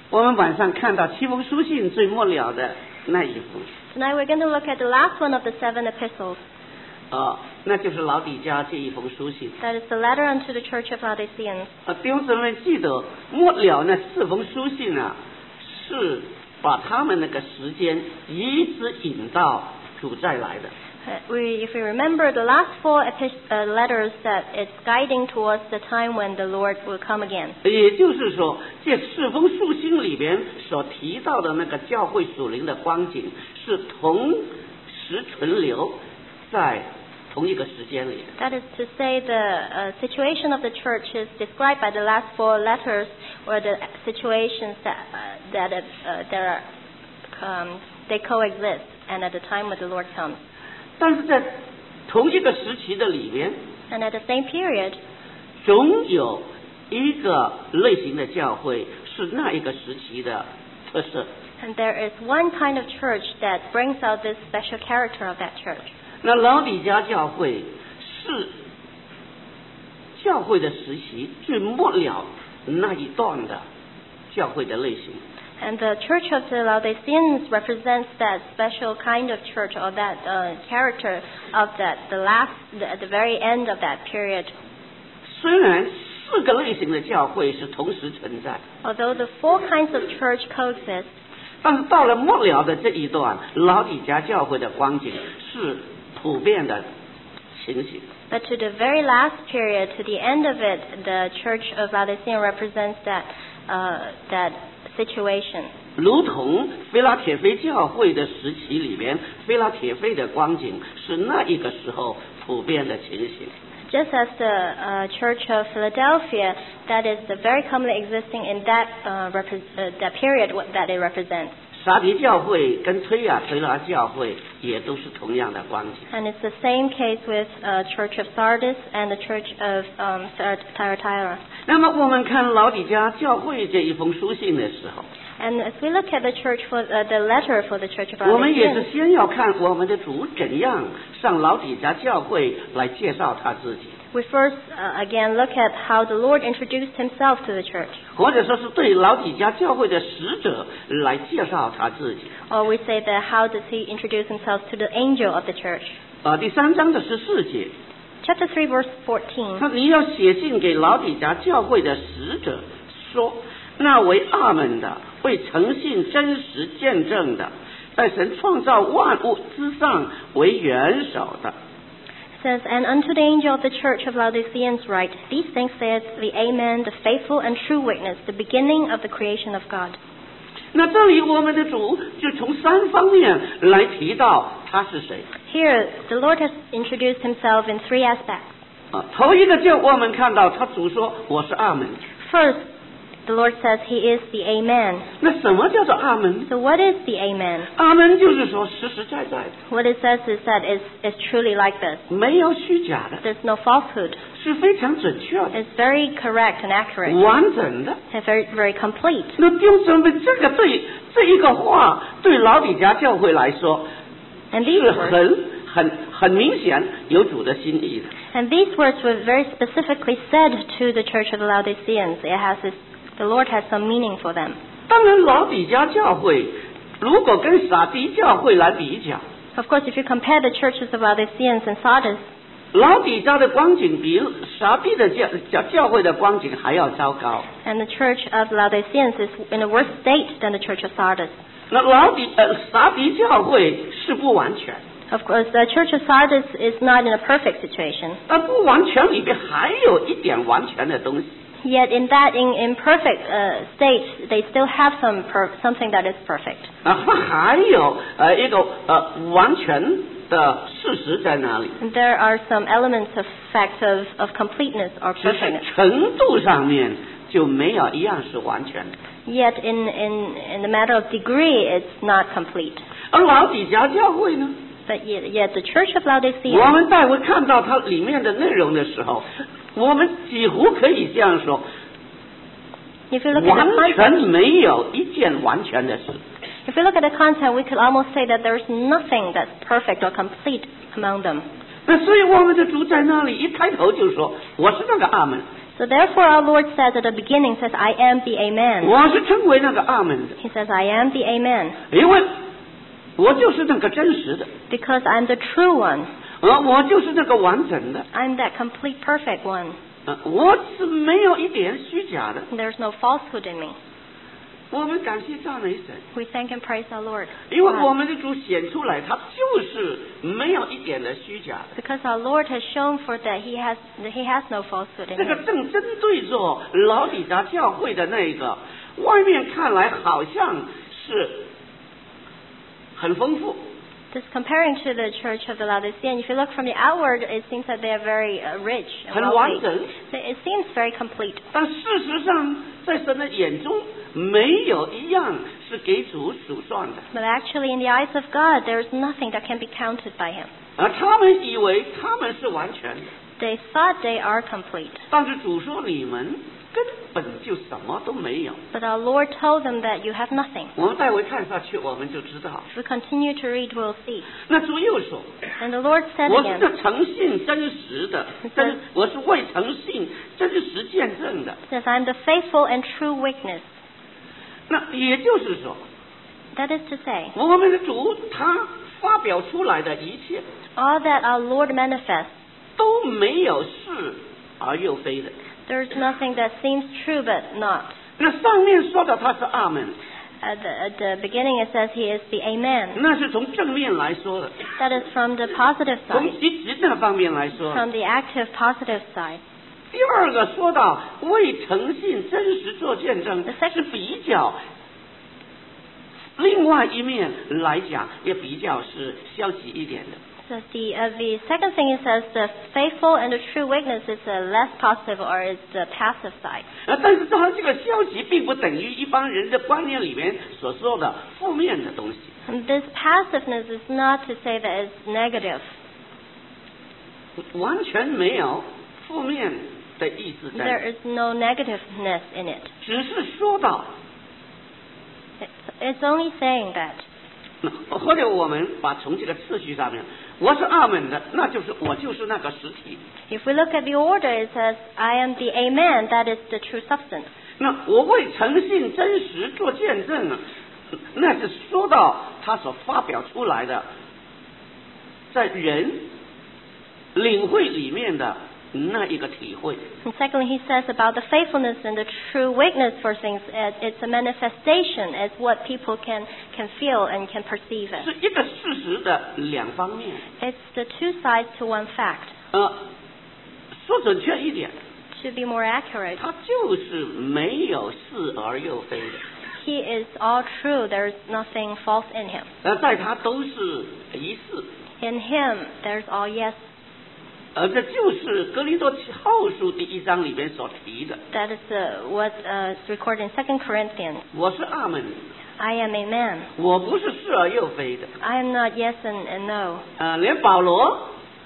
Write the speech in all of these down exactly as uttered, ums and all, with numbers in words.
我们晚上看到七封书信最末了的那一封。 Tonight we're going to look at the last one of the seven epistles. 呃，那就是老底嘉这一封书信。 That is the letter unto the church of Laodiceans. 呃，弟兄姊妹记得末了那四封书信啊，是把他们那个时间一直引到主再来的。 Uh, we, if we remember the last four epi- uh, letters, that it's guiding towards the time when the Lord will come again. 也就是说，这四封书信里边所提到的那个教会属灵的光景，是同时存留在同一个时间里。 That is to say, the uh, situation of the church is described by the last four letters, or the situations that uh, that uh, that are um, they coexist, and at the time when the Lord comes. 但是在同一个时期的里边， And at the same period, 总有一个类型的教会是那一个时期的特色。 and there is one kind of church that brings out this special character of that church. 那老底嘉教会是教会的时期最末了那一段的教会的类型。 And the church of the Laodiceans represents that special kind of church, or that uh, character of that the last, the, at the very end of that period. 虽然四个类型的教会是同时存在， Although the four kinds of church coexist, 但是到了末了的这一段，老底嘉教会的光景是普遍的情形。 but to the very last period, to the end of it, the church of Laodicea represents that uh, that situation. 如同菲拉铁菲教会的时期里面，菲拉铁菲的光景是那一个时候普遍的情形。 Just as the uh, Church of Philadelphia, that is the very commonly existing in that uh, repre- uh, that period that it represents. 撒迪教会跟推雅推拉教会也都是同样的光景。 And it's the same case with uh, Church of Sardis and the Church of um, Thyatira. 那么我们看老底嘉教会这一封书信的时候， And as we look at the church for uh, the letter for the Church of 我们也是 Laodicea, 先要看我们的主怎样上老底嘉教会来介绍他自己， we first uh, again look at how the Lord introduced himself to the church. 或者说是对老底嘉教会的使者来介绍他自己。 Or we say that how does he introduce himself to the angel of the church? 啊，第三章的十四节， Chapter three, verse fourteen. 他你要写信给老底嘉教会的使者说，那为阿们的，为诚信真实见证的，在神创造万物之上为元首的。 Says, and unto the angel of the church of Laodiceans write, these things saith the Amen, the faithful and true witness, the beginning of the creation of God. 那这里我们的主就从三方面来提到他是谁。 Here, the Lord has introduced himself in three aspects. 啊，头一个就我们看到他主说我是阿门。 First, the Lord says he is the Amen. 那什么叫做阿门？ So what is the Amen? 阿门就是说实实在在的， What it says is that it's, it's truly like this. 没有虚假的， There's no falsehood. 是非常准确的， It's very correct and accurate. 完整的。 And very, very complete. 那弟兄姊妹，这个对这一个话对老底嘉教会来说 And these 是 words, 很很很明显有主的心意的。 and these words were very specifically said to the church of the Laodiceans. It has this, the Lord has some meaning for them. 当然，老底嘉教会如果跟撒迪教会来比较， Of course, if you compare the churches of Laodiceans and Sardis, 老底嘉的光景比撒迪的教教教会的光景还要糟糕。 and the church of Laodiceans is in a worse state than the church of Sardis. 那老底呃撒迪教会是不完全， Of course, the church of Sardis is not in a perfect situation. 但不完全里面还有一点完全的东西。 Yet in that in, imperfect uh, state, they still have some per, something that is perfect. 啊，它还有呃一个呃完全的事实在哪里？ And there are some elements of fact of, of completeness or 只是 perfectness. 程度上面就没有一样是完全的。 Yet in, in, in the matter of degree, it's not complete. 而老底嘉教会呢？ But yet, yet the church of Laodicea, 我们待会看到它里面的内容的时候，我们几乎可以这样说， if you look at the 完 content, 全没有一件完全的事。 if you look at the content, we could almost say that there is nothing that's perfect or complete among them. 那所以我们的主在那里一开头就说：“我是那个阿门。” So therefore our Lord says at the beginning, says, I am the Amen. 我是称为那个阿门的， He says, I am the Amen, 因为我就是那个真实的， because I'm the true one. 而我就是那个完整的， I'm that complete, perfect one. 呃我是没有一点虚假的。 There's no falsehood in me. 我们感谢赞美神， We thank and praise our Lord. 因为 God. 我们的主显出来，他就是没有一点的虚假的。 Because our Lord has shown for that He has that He has no falsehood in 这个 Him. 正针对着老底家教会的那个，外面看来好像是很丰富， Just comparing to the church of the Laodicean, if you look from the outward, it seems that they are very uh, rich and 很完 wealthy. 整， It seems very complete. 但事实上，在神的眼中，没有一样是给主数算的。 But actually, in the eyes of God, there is nothing that can be counted by Him. 而他们以为他们是完全的， They thought they are complete. 但是主说你们根本就什么都没有。 But our Lord told them that you have nothing. 我们待会看下去，我们就知道。 If we continue to read, we'll see. 那主又说， And the Lord said 我是 again, 这诚信真实的，真我是为诚信真实见证的。 says, I am the faithful and true witness. 那也就是说， That is to say, 我们的主他发表出来的一切 all that our Lord manifests, 都没有是而又非的。 there is nothing that seems true but not. 那上面说的他是阿门， At the, at the beginning, it says He is the Amen. 那是从正面来说的， That is from the positive 从 side, 积极的方面来说。 from the active positive side. 第二个说到为诚信真实做见证 The，second- 是比较另外一面来讲，也比较是消极一点的。 So the uh, the second thing it says the faithful and the true witness is uh, less positive or is the passive side. 啊，但是它这个消极并不等于一般人的观念里面所说的负面的东西。 And this passiveness is not to say that it's negative. 完全没有负面的意思在 There 里， is no negativeness in it. 只是说到， It's, it's only saying that. 或者我们把从这个次序上面，我是阿门的，那就是我就是那个实体。 If we look at the order, it says, I am the Amen, that is the true substance. 那我为诚信真实做见证啊，那是说到他所发表出来的，在人领会里面的那一个体会。 And secondly, he says about the faithfulness and the true witness for things, uh, it's a manifestation, it's what people can, can feel and can perceive it. 是一个事实的两方面。 It's the two sides to one fact. 呃，说准确一点， To be more accurate, 他就是没有是而又非的， he is all true, there's nothing false in him. 呃，在他都是一是， In him, there's all yes. 而这就是哥林多后书第一章里面所提的。 That is uh, what uh, is recorded in Second Corinthians. 我是阿门， I am Amen. 我不是是而又非的。 I am not yes and, and no. 呃，连保罗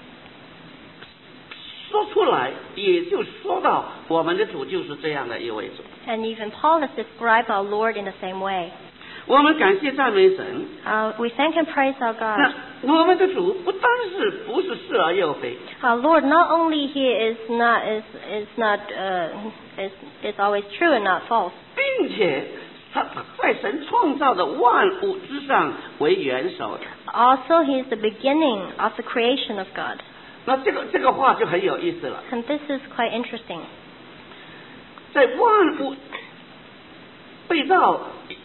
说出来，也就说到我们的主就是这样的一位主。 And even Paul has described our Lord in the same way. 我们感谢赞美神。 Uh, we thank and praise our 那 God. 我们的主不单是不是是而又非， Our Lord, not only He is not is is not uh, is is always true and not false, 并且他在神创造的万物之上为元首的。 also He is the beginning of the creation of God. 那这个这个话就很有意思了。 And this is quite interesting. 在万物被造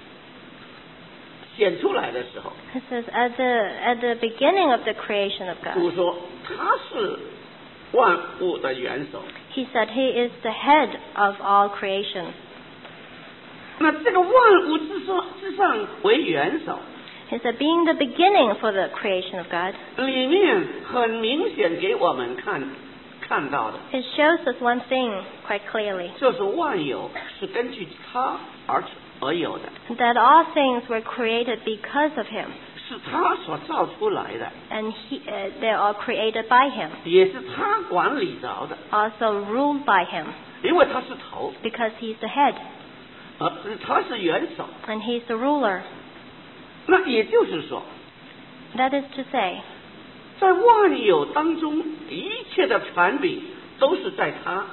显出来的时候， It says at the at the beginning of the creation of 主 God, 说他是万物的元首。 He said He is the head of all creation. 那这个万物之上之上为元首， He said being the beginning for the creation of God, 里面很明显给我们看看到的， it shows us one thing quite clearly, 就是万有是根据他而而有的， that all things were created because of Him, 是他所造出来的， and he, uh, they are created by Him, 也是他管理着的， also ruled by Him, 因为他是头， because He's the head 而他是元首。 and He's the ruler. 那也就是说， That is to say, 在万有当中，一切的权柄都是在他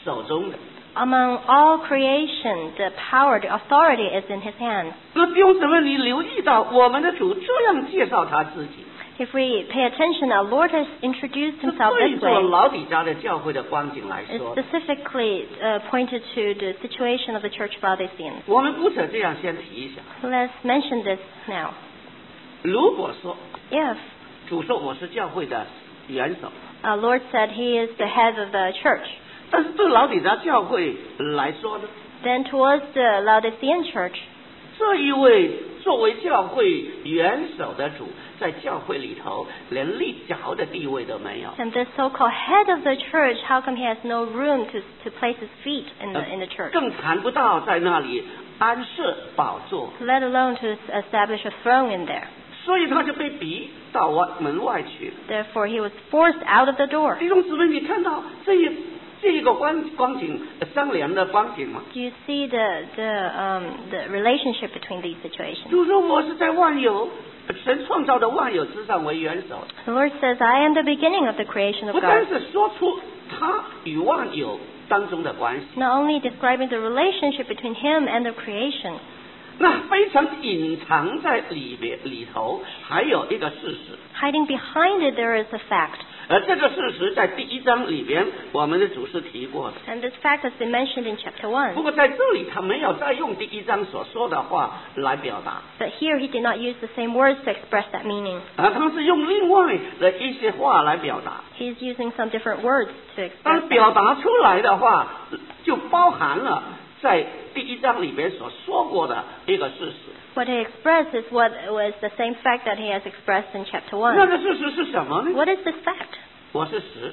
手中的。 Among all creation, the power, the authority is in his hands. 那弟兄姊妹，你留意到我们的主这样介绍他自己。 If we pay attention, our Lord has introduced 这 himself 对 this 做 way. 老底家的教会的光景来 It's 说， specifically uh, pointed to the situation of the Church of Laodiceans. 我们姑且这样先提一下。 Let's mention this now. 如果说 If 主说我是教会的元首， our Lord said he is the head of the church, 但是对老底家教会来说呢， then towards the Laodicean church, 这一位作为教会元首的主，在教会里头连立脚的地位都没有。 and this so-called head of the church, how come he has no room to to place his feet in the in the church, 更谈不到在那里安设宝座， let alone to establish a throne in there? 所以他就被逼到外门外去。 Therefore, he was forced out of the door. 弟兄姊妹，你看到这一这一个光光景相连的光景吗？ Do you see the the um the relationship between these situations? 主说我是在万有神创造的万有之上为元首， The Lord says, "I am the beginning of the creation of 不单 God." 是说出他与万有当中的关系， Not only describing the relationship between him and the creation, 那非常隐藏在里边里头，还有一个事实。 hiding behind it there is a fact. 而这个事实在第一章里边，我们的主是提过的。 And this fact has been mentioned in chapter 不 one. 过在这里，他没有再用第一章所说的话来表达， But here he did not use the same words to express that meaning. 而他是用另外的一些话来表达。 He's using some different words to 但 express 表 that. 达出来的话，就包含了在第一章里边所说过的一个事实。 What he expressed is what was the same fact that he has expressed in chapter 那 one. 个事实是什么呢？ What is this fact? 我是十，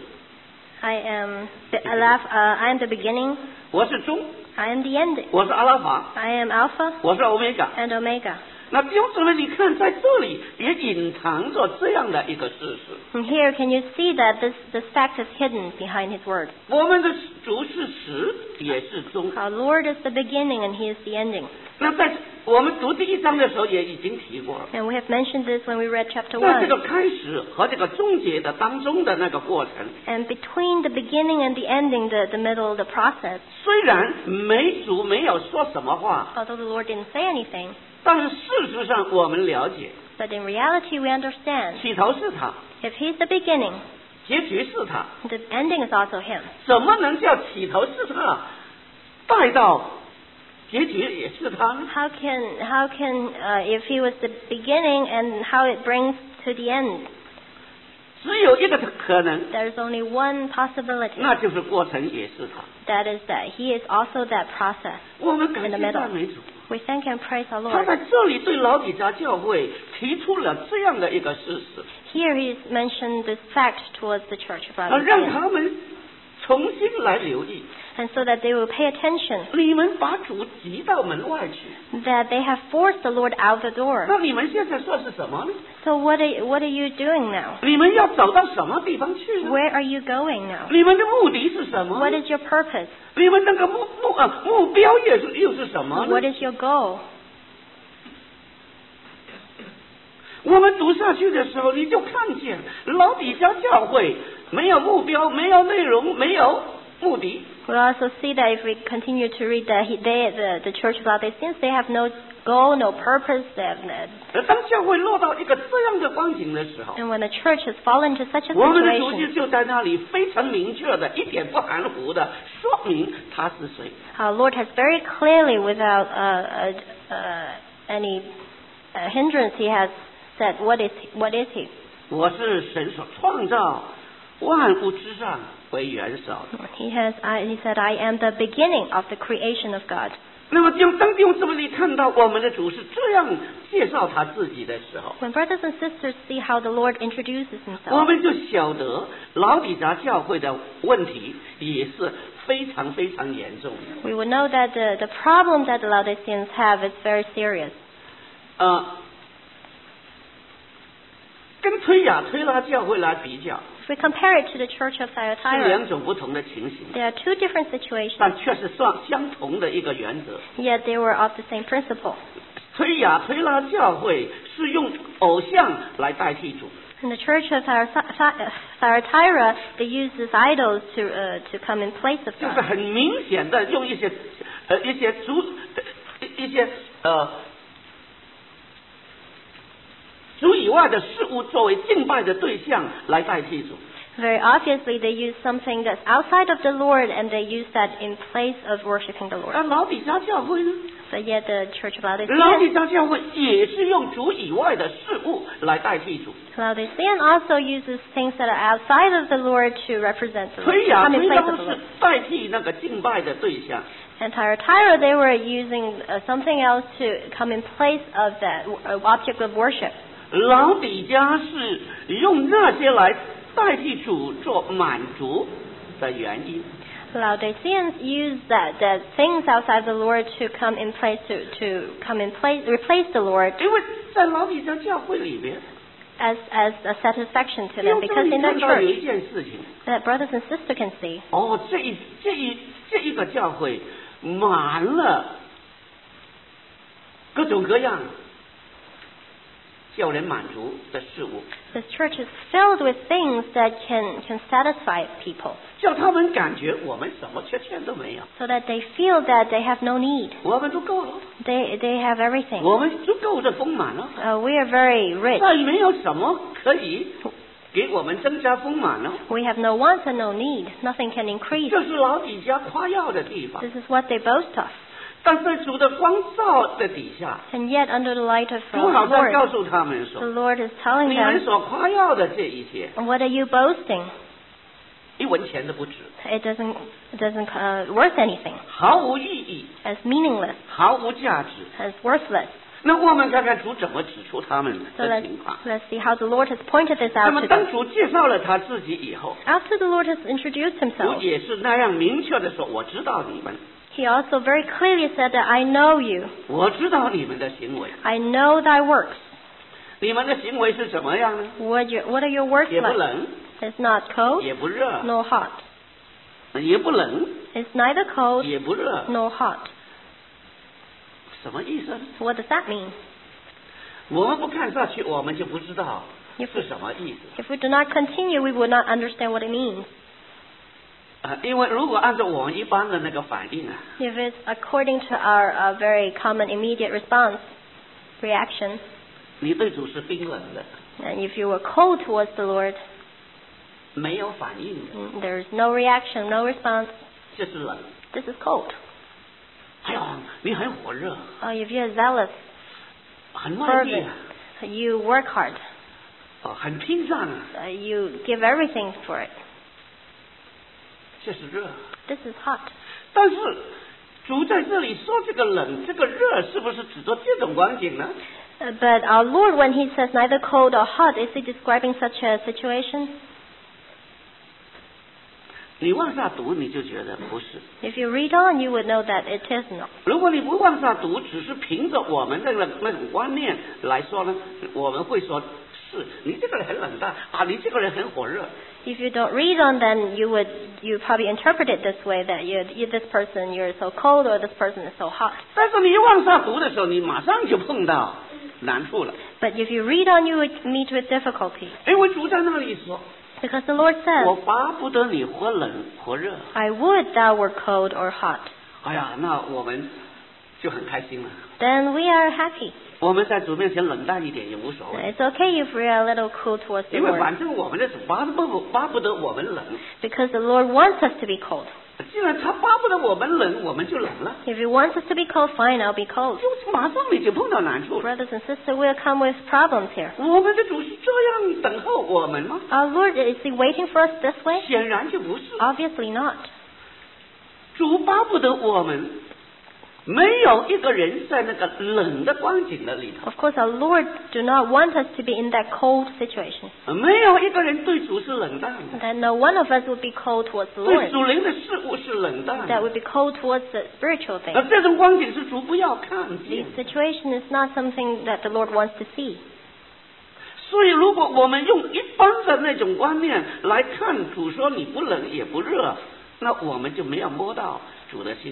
I am the Alaph, uh, I am the beginning, 我是中， I am the ending. 我是阿拉法， I am Alpha 我是欧米伽。 and Omega. 那弟兄姊妹，你看在这里也隐藏着这样的一个事实： And here, can you see that this, this fact is hidden behind his word? 我们的主是始，也是终。 Our Lord is the beginning and he is the ending. 那在我们读第一章的时候也已经提过了， And we have mentioned this when we read chapter 在这 one. 个开始和这个终结的当中的那个过程， And between the beginning and the ending, the, the middle, the process, 虽然没主没有说什么话， although the Lord didn't say anything, 但是事实上我们了解， but in reality we understand. 起头是他， If he's the beginning, 结局是他， the ending is also him. 怎么能叫起头是他，带到结局也是他呢？ How can, how can, uh, if he was the beginning and how it brings to the end? 只有一个可能， There is only one possibility. 那就是过程也是他。 That is that he is also that process. 我们感 In the 谢 middle. 赞美主， We thank and praise our 他 Lord. 在这里对老底家教会提出了这样的一个事实， Here he's mentioned this fact towards the church of 而让 Laodicea. 他们重新来留意， And so that they will pay attention 你们把主挤到门外去， that they have forced the Lord out the door. 那你们现在说是什么呢？ So what are, what are you doing now? 你们要走到什么地方去呢？ Where are you going now? 你们的目的是什么 What 呢？ is your purpose? 你们那个目目啊目标又是又是什么 What 呢？ is your goal? 我们读下去的时候，你就看见老底家教会没有目标，没有内容，没有目的。 We'll also see that if we continue to read that he- they, the, the church of Laodiceans, they have no goal, no purpose. They have no, 而当教会落到一个这样的光景的时候， and when the church has fallen into such a 我们的主 situation, 就就在那里非常明确的、一点不含糊的说明他是谁。 our Lord has very clearly, without uh, uh, uh, any uh, hindrance, he has said, what is, what is he? 我是神所创造万物之上为元首的。 He has, I, he said, I am the beginning of the creation of God. 那么，当当弟兄姊妹你看到我们的主是这样介绍他自己的时候， When brothers and sisters see how the Lord introduces 我 himself, 们就晓得老底家教会的问题也是非常非常严重的。 we will know that the, the problem that the Laodiceans have is very serious. 呃，跟推雅推拉教会来比较， If we compare it to the church of 是 Thyatira, 两种不同的情形， there are two different situations, 但却是算相同的一个原则。 yet they were of the same principle. 推雅推拉教会是用偶像来代替主， In the church of Thyatira, they use these idols to uh, to come in place of 就 God. 是很明显的用一些呃一些主一些呃主以外的事物作为敬拜的对象来代替主。 Very obviously, they use something that's outside of the Lord, and they use that in place of worshiping the Lord. 而老底嘉教会呢？ But yet, the Church of 老 Laodicean, 底嘉教会也是用主以外的事物来代替主。 Laodicean also uses things that are outside of the Lord to represent the Lord, 推 to 雅 come in 推 place 当 of the 是 Lord. 代替那个敬拜的对象。 And Thyatira, they were using uh, something else to come in place of that uh, object of worship. 老底嘉是用那些来代替主做满足的原因。 Laodiceans use that, that things outside the Lord to come in place to, to come in place replace the Lord 因为在老底嘉教会里面， as as a satisfaction to them, 用这 because 里 in that 看到有 church 一件事情， that brothers and sisters can see 哦，这一这一这一个教会满了各种各样叫人满足的事物， this church is filled with things that can can satisfy people, 叫他们感觉我们什么缺欠都没有， so that they feel that they have no need. 我们都够了， They they have everything. 我们足够的丰满了， Uh, we are very rich. 再没有什么可以给我们增加丰满了。 We have no wants and no need. Nothing can increase. 这是老底嘉夸耀的地方， This is what they boast of. 但在主的光照的底下， And yet, under the light of 主 the 好像告 Lord, 诉他们 the 说， Lord is telling 你们 them, 所夸耀的这一切， "What are you boasting? 一文钱都不值， It doesn't it doesn't uh, worth anything. 毫无意义， As meaningless, 毫无价值。 as worthless." 那我们看看主怎么指出他们 So 的 let's 情况。 let's see how the Lord has pointed this 那 out 么 to 当 them. 主介绍了他自己以后， After the Lord has introduced 主 Himself, 也是那样明确的说：“我知道你们， He also very clearly said that I know you. 我知道你们的行为， I know thy works. 你们的行为是怎么样呢？ What your what are your works 也不 like? 冷， It's not cold 也不热， nor hot. 也不冷， It's neither cold 也不热， nor hot." 什么意思呢？ What does that mean? 我们不看下去，我们就不知道 If 是什么意思 If we do not continue, we would not understand what it means. 啊！因为如果按照我们一般的那个反应啊， If it's according to our uh, very common immediate response, reaction, 你对主是冰冷的， and if you were cold towards the Lord, 没有反应的， mm, there is no reaction, no response, 就是冷。 this is cold. 哎呀，你很火热， Uh, if you're zealous, 很卖力啊， fervent, you work hard, 哦，很拼战啊， uh, you give everything for it, 这是热。 this is hot. 但是主在这里说这个冷，这个热，是不是指着这种光景呢？ Uh, but our Lord, when He says neither cold or hot, is He describing such a situation? 你往下读，你就觉得不是。 If you read on, you would know that it is not. 如果你不往下读，只是凭着我们的那那种观念来说呢，我们会说是你这个人很冷淡啊，你这个人很火热。 If you don't read on, then you would you probably interpret it this way, that you, you this person you're so cold or this person is so hot. 但是你往下读的时候，你马上就碰到难处了， But if you read on, you would meet with difficulty, 因为主在那里说 because the Lord：“ 我 says, 巴不得你或冷或热。 I would thou were cold or hot. ” 哎呀，那我们就很开心了。 Then we are happy. 我们在主面前冷淡一点也无所谓， It's okay if we are a little cool towards the 因为 Lord, 反正我们的主巴不巴不得我们冷。 because the Lord wants us to be cold. 既然他巴不得我们冷，我们就冷了， If He wants us to be cold, fine, I'll be cold. 就马上你就碰到难处了。 Brothers and sisters, we'll come with problems here. 我们的主是这样等候我们吗？ Our Lord, is He waiting for us this way? 显然就不是。 Obviously not. 主巴不得我们没有一个人在那个冷的光景的里头， Of course, our Lord do not want us to be in that cold situation. 没有一个人对主是冷淡的， That no one of us would be cold towards the 对 Lord. 属灵的事物是冷淡 That 的。 would be cold towards the spiritual 而 things. 这种光景是主不要看见 This。situation is not something that the Lord wants to see. 所以，如果我们用一般的那种观念来看主说你不冷也不热，那我们就没有摸到主的心思。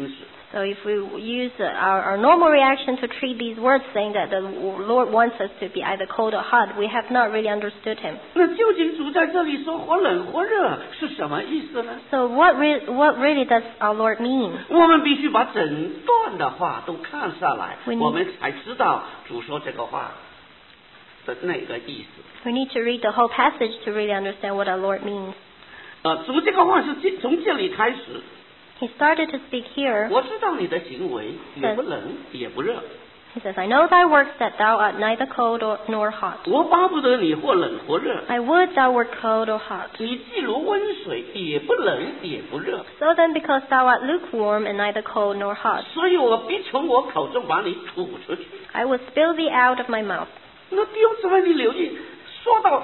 So if we use uh, our, our normal reaction to treat these words saying that the Lord wants us to be either cold or hot, we have not really understood him. 那究竟主在这里说或冷或热是什么意思呢？ So what, re- what really does our Lord mean? 我们必须把整段的话都看下来， We need- 我们才知道主说这个话的那个意思。 We need to read the whole passage to really understand what our Lord means. 呃，主这个话是这从这里开始。 He started to speak here. 我知道你的行为也不冷也不热。 He says, I know thy works, that thou art neither cold or, nor hot. 我巴不得你或冷或热。 I would thou wert cold or hot. 你既如温水，也不冷也不热。 So then, because thou art lukewarm and neither cold nor hot, 所以我必从我口中把你吐出去。 I will spill thee out of my mouth. 那弟兄姊妹，你留意，说到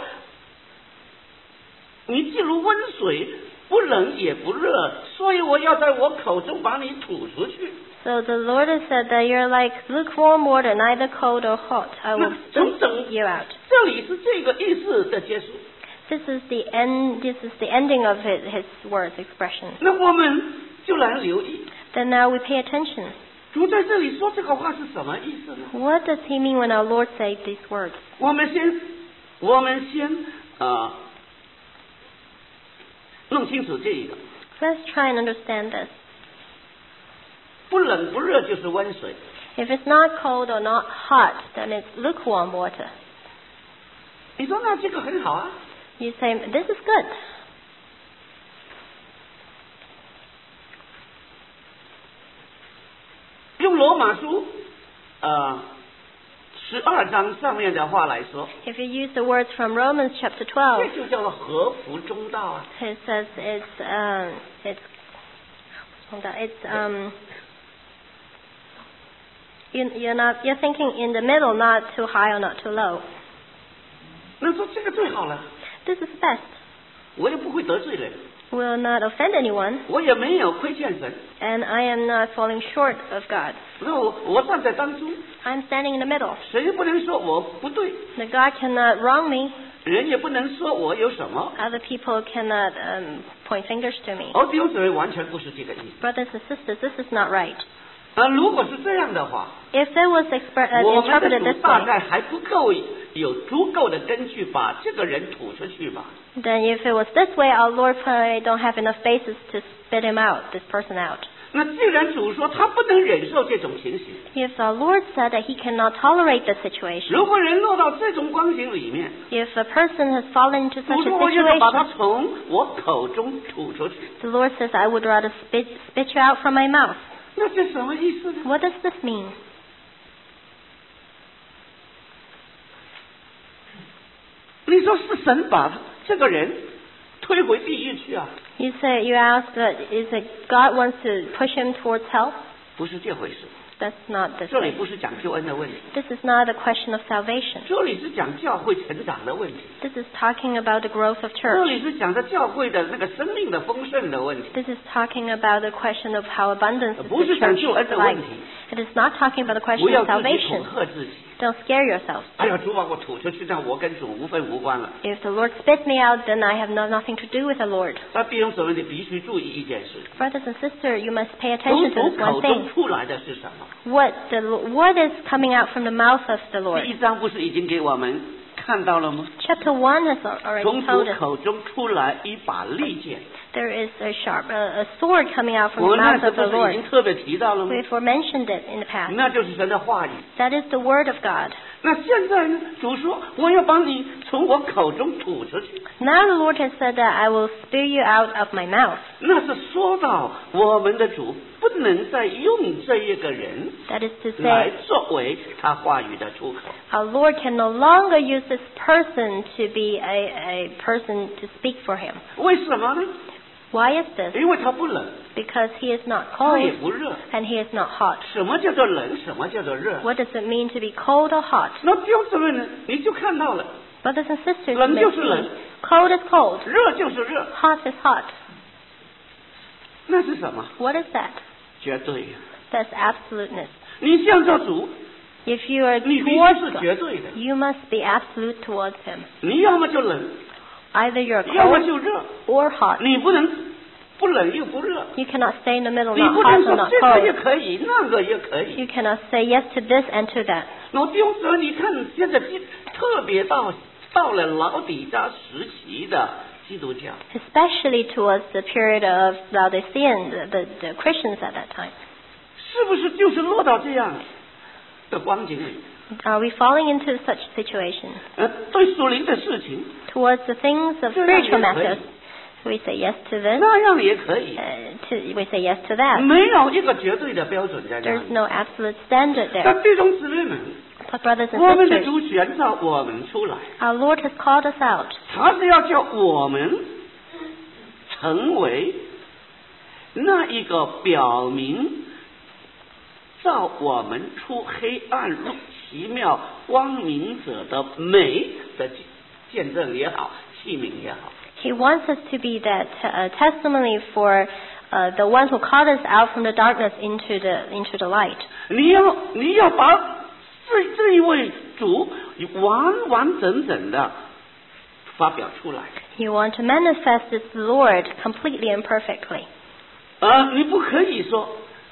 你既如温水，不冷也不热，所以我要在我口中把你吐出去。 So the Lord has said that you're like lukewarm water, neither cold or hot. I 那 will 从 spit 整 you out. 这里是这个意思的结束。 This is the end. This is the ending of his, his words expression. 那我们就来留意， Then now we pay attention. 主在这里说这个话是什么意思呢？ What does he mean when our Lord says these words? 我们先，我们先啊、呃，弄清楚这一个， Let's try and understand this. 不冷不热就是温水。 If it's not cold or not hot, then it's lukewarm water. 你说那这个很好啊， You say, this is good. 用罗马书呃十二章上面的话来说， If you use the words from Romans chapter 这 twelve, 就叫做合乎中道啊。 it says it's um it's it's um you you're not you're thinking in the middle, not too high or not too low. 那说这个最好了， This is best. 我也不会得罪人， Will not offend anyone, 我也没有亏欠神。 and I am not falling short of God. 那我我站在当中， I'm standing in the middle. 谁也不能说我不对， The God cannot wrong me. 人也不能说我有什么。 Other people cannot um, point fingers to me. 而弟兄姊妹完全不是这个意思。 Brothers and sisters, this is not right. 啊，如果是这样的话， If it was expre- uh, 我们的 interpreted 主 this 大 way, 概还不够有足够的根据把这个人吐出去吧。 then if it was this way, our Lord probably don't have enough basis to spit him out, this person out. 那既然主说他不能忍受这种情形， If our Lord said that he cannot tolerate the situation, 如果人落到这种光景里面， if a person has fallen into 主 such 说 a 我要把他 situation, 从我口中吐出去， the Lord says, I would rather spit, spit you out from my mouth. 那这什么意思呢？ What does this mean? 你说是神把这个人推回地狱去啊？ You say, you ask, that, is it God wants to push him towards hell? 不是这回事， That's not this 这里 way. 不是讲救恩的问题， This is not a question of salvation. 这里是讲教会成长的问题， This is talking about the growth of 这 church. 里是讲的教会的那个生命的丰盛的问题， This is talking about the question of how abundant is 不是 the 讲 church 救恩的 life. 问题。 It is not talking about the 不 question 要 of 自己恐 salvation. 吓自己。 Don't scare yourself. 哎呀，主把我吐出去，那我跟主无分无关了。 If the Lord spits me out, then I have no, nothing to do with the Lord. 那弟兄姊妹，你必须注意一件事： Brothers and sisters, you must pay 从 attention to 主 this one 口 thing. 中出来的是什么？ What, the, what is coming out from the mouth of the 第 Lord? 一章不是已经给我们看到了吗？ Chapter one has al- already 从主 told us 口中出来一把利剑。 there is a sharp, a, a sword coming out from 我 the 们那 mouth 时 of 不 the 是已 Lord. 经特别提到了吗？ We've mentioned it in the past. 那就是神的话语。 That is the word of God. 那现在呢？主说我要把你从我口中吐出去。 Now the Lord has said that I will spew you out of my mouth. 那是说到我们的主不能再用这一个人 That is to 来 say, 作为他话语的出口。 our Lord can no longer use this person to be a, a person to speak for him. 为什么呢？ Why is this? 因为他不冷， Because he is not 他也 cold 不热。 and he is not hot. 什么叫做冷？什么叫做热？ What does it mean to be cold or hot? 那弟兄姊妹呢？你就看到了， Brothers and sisters, you 冷 may 就是冷， see, cold is cold, 热就是热。 hot is hot. 那是什么？ What is that? 绝对。 That's absoluteness. 你向着主， If you are 你必须 towards 是 God, 绝对的。 you must be absolute towards him. 你要么就冷， Either you're 要么 cold 就热， or hot. 你不能不冷又不热。 You cannot stay in the middle, 你 not 不 hot 能 or 说 not 这个也 cold. 可以，那个也可以。 You cannot say yes to this and to that. 然后弟兄姊妹，你看现在特别到到了老底嘉时期的基督教， Especially towards the period of Laodicean, the, the, the Christians at that time. 是不是就是落到这样的光景里？ Are we falling into such situation? 呃，对属灵的事情， Towards the things of 这样 spiritual 也可以， matters, we say yes to this, 那样也可以， uh, to, we say yes to that. 没有一个绝对的标准在那 There's 里。 no absolute standard there. 但弟兄姊妹们， But brothers and 我们的 sisters, 主选召我们出来， our Lord has called us out. 他是要叫我们成为那一个表明照我们出黑暗入奇妙光明者的美的见证也好，器皿也好。 He wants us to be that uh, testimony for uh, the one who called us out from the darkness into the into the light. 你要你要把这这一位主完完整整的发表出来。 You want to manifest this Lord completely and perfectly. 呃，你不可以说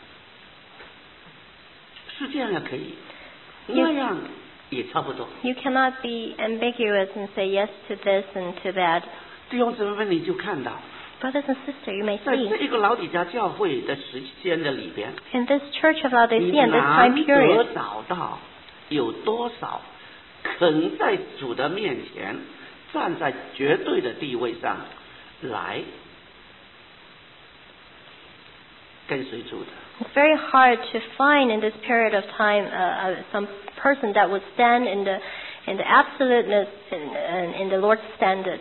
是这样也可以，那样也差不多。 You cannot be ambiguous and say yes to this and to that. 弟兄姊妹们，你就看到 Brothers and sisters, you may 在 see 这一个老底嘉教会的时间的里边， in this church of 你 Laodicea, in this 难 time 得 period, 找到有多少肯在主的面前站在绝对的地位上来跟随主的。 it's very hard to find in this period of time uh, uh, some person that would stand in the in the absoluteness in, in, in the Lord's standards.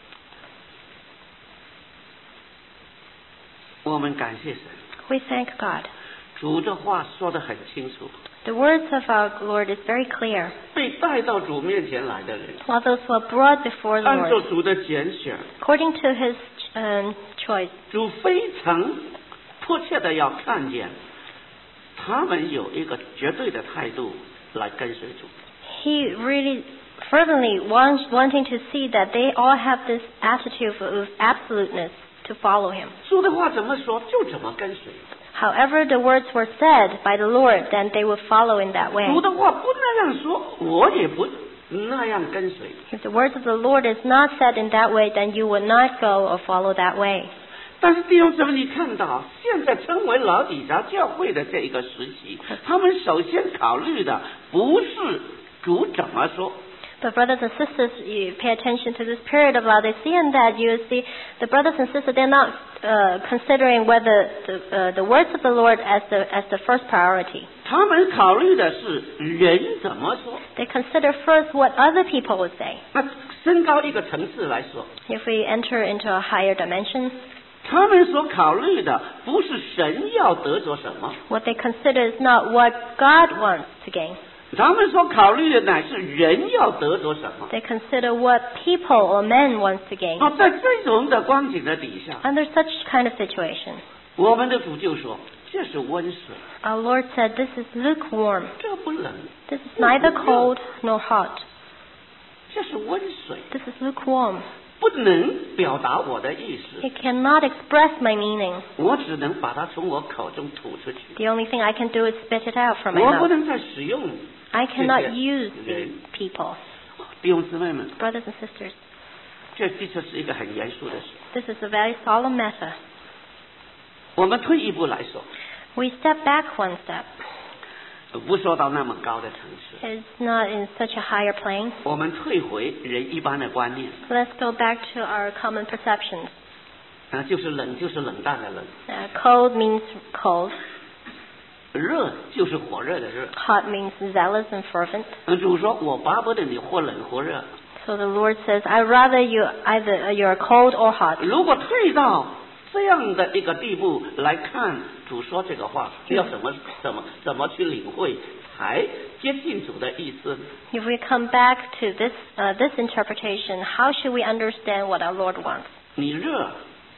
我们感谢神， We thank God. 主的话说得很清楚， The words of our Lord is very clear. 被带到主面前来的人， While those who are brought before the 按照 Lord, 主的拣选， according to His um, choice, 主非常迫切的要看见他们有一个绝对的态度来跟随主。 He really fervently wants wanting to see that they all have this attitude of absoluteness to follow Him. 主的话怎么说就怎么跟随， However the words were said by the Lord, then they would follow in that way. 主的话不那样说，我也不那样跟随。 If the words of the Lord is not said in that way, then you would not go or follow that way. 但是弟兄姊妹，你看到现在称为老底嘉教会的这一个时期，他们首先考虑的不是主怎么说， But brothers and sisters, you pay attention to this period of Laodicea, and that you see the brothers and sisters, they're not uh, considering whether the, uh, the words of the Lord as the as the first priority. 他们考虑的是人怎么说。 They consider first what other people would say. 那升高一个层次来说， If we enter into a higher dimension, 他们所考虑的不是神要得着什么， what they consider is not what God wants to gain. 他们所考虑的乃是人要得着什么。 They consider what people or men wants to gain. 哦，在这种的光景的底下， Under such kind of situation, 我们的主就说这是温水， our Lord said, "This is lukewarm. 这不冷， This is neither cold nor hot. 这是温水， This is lukewarm. 不能表达我的意思， It cannot express my meaning. 我只能把它从我口中吐出去， The only thing I can do is spit it out from my 我不 mouth. 能再使用。 I cannot 这些 use 人 these people." 弟兄姊妹们， Brothers and sisters, 这的确是一个很严肃的事。 this is a very solemn matter. 我们退一步来说， We step back one step. 不说到那么高的层次， It's not in such a higher plane. 我们退回人一般的观念， Let's go back to our common perceptions. 啊，就是冷就是冷淡的冷， Uh, cold means cold. 热就是火热的热。 Hot means zealous and fervent. 嗯，主说我巴不得你或冷或热。 So the Lord says, "I'd rather you either you're cold or hot." 如果退到这样的一个地步来看主说这个话，要怎么怎么怎么去领会，才接近主的意思？ If we come back to this uh, this interpretation, how should we understand what our Lord wants? 你热，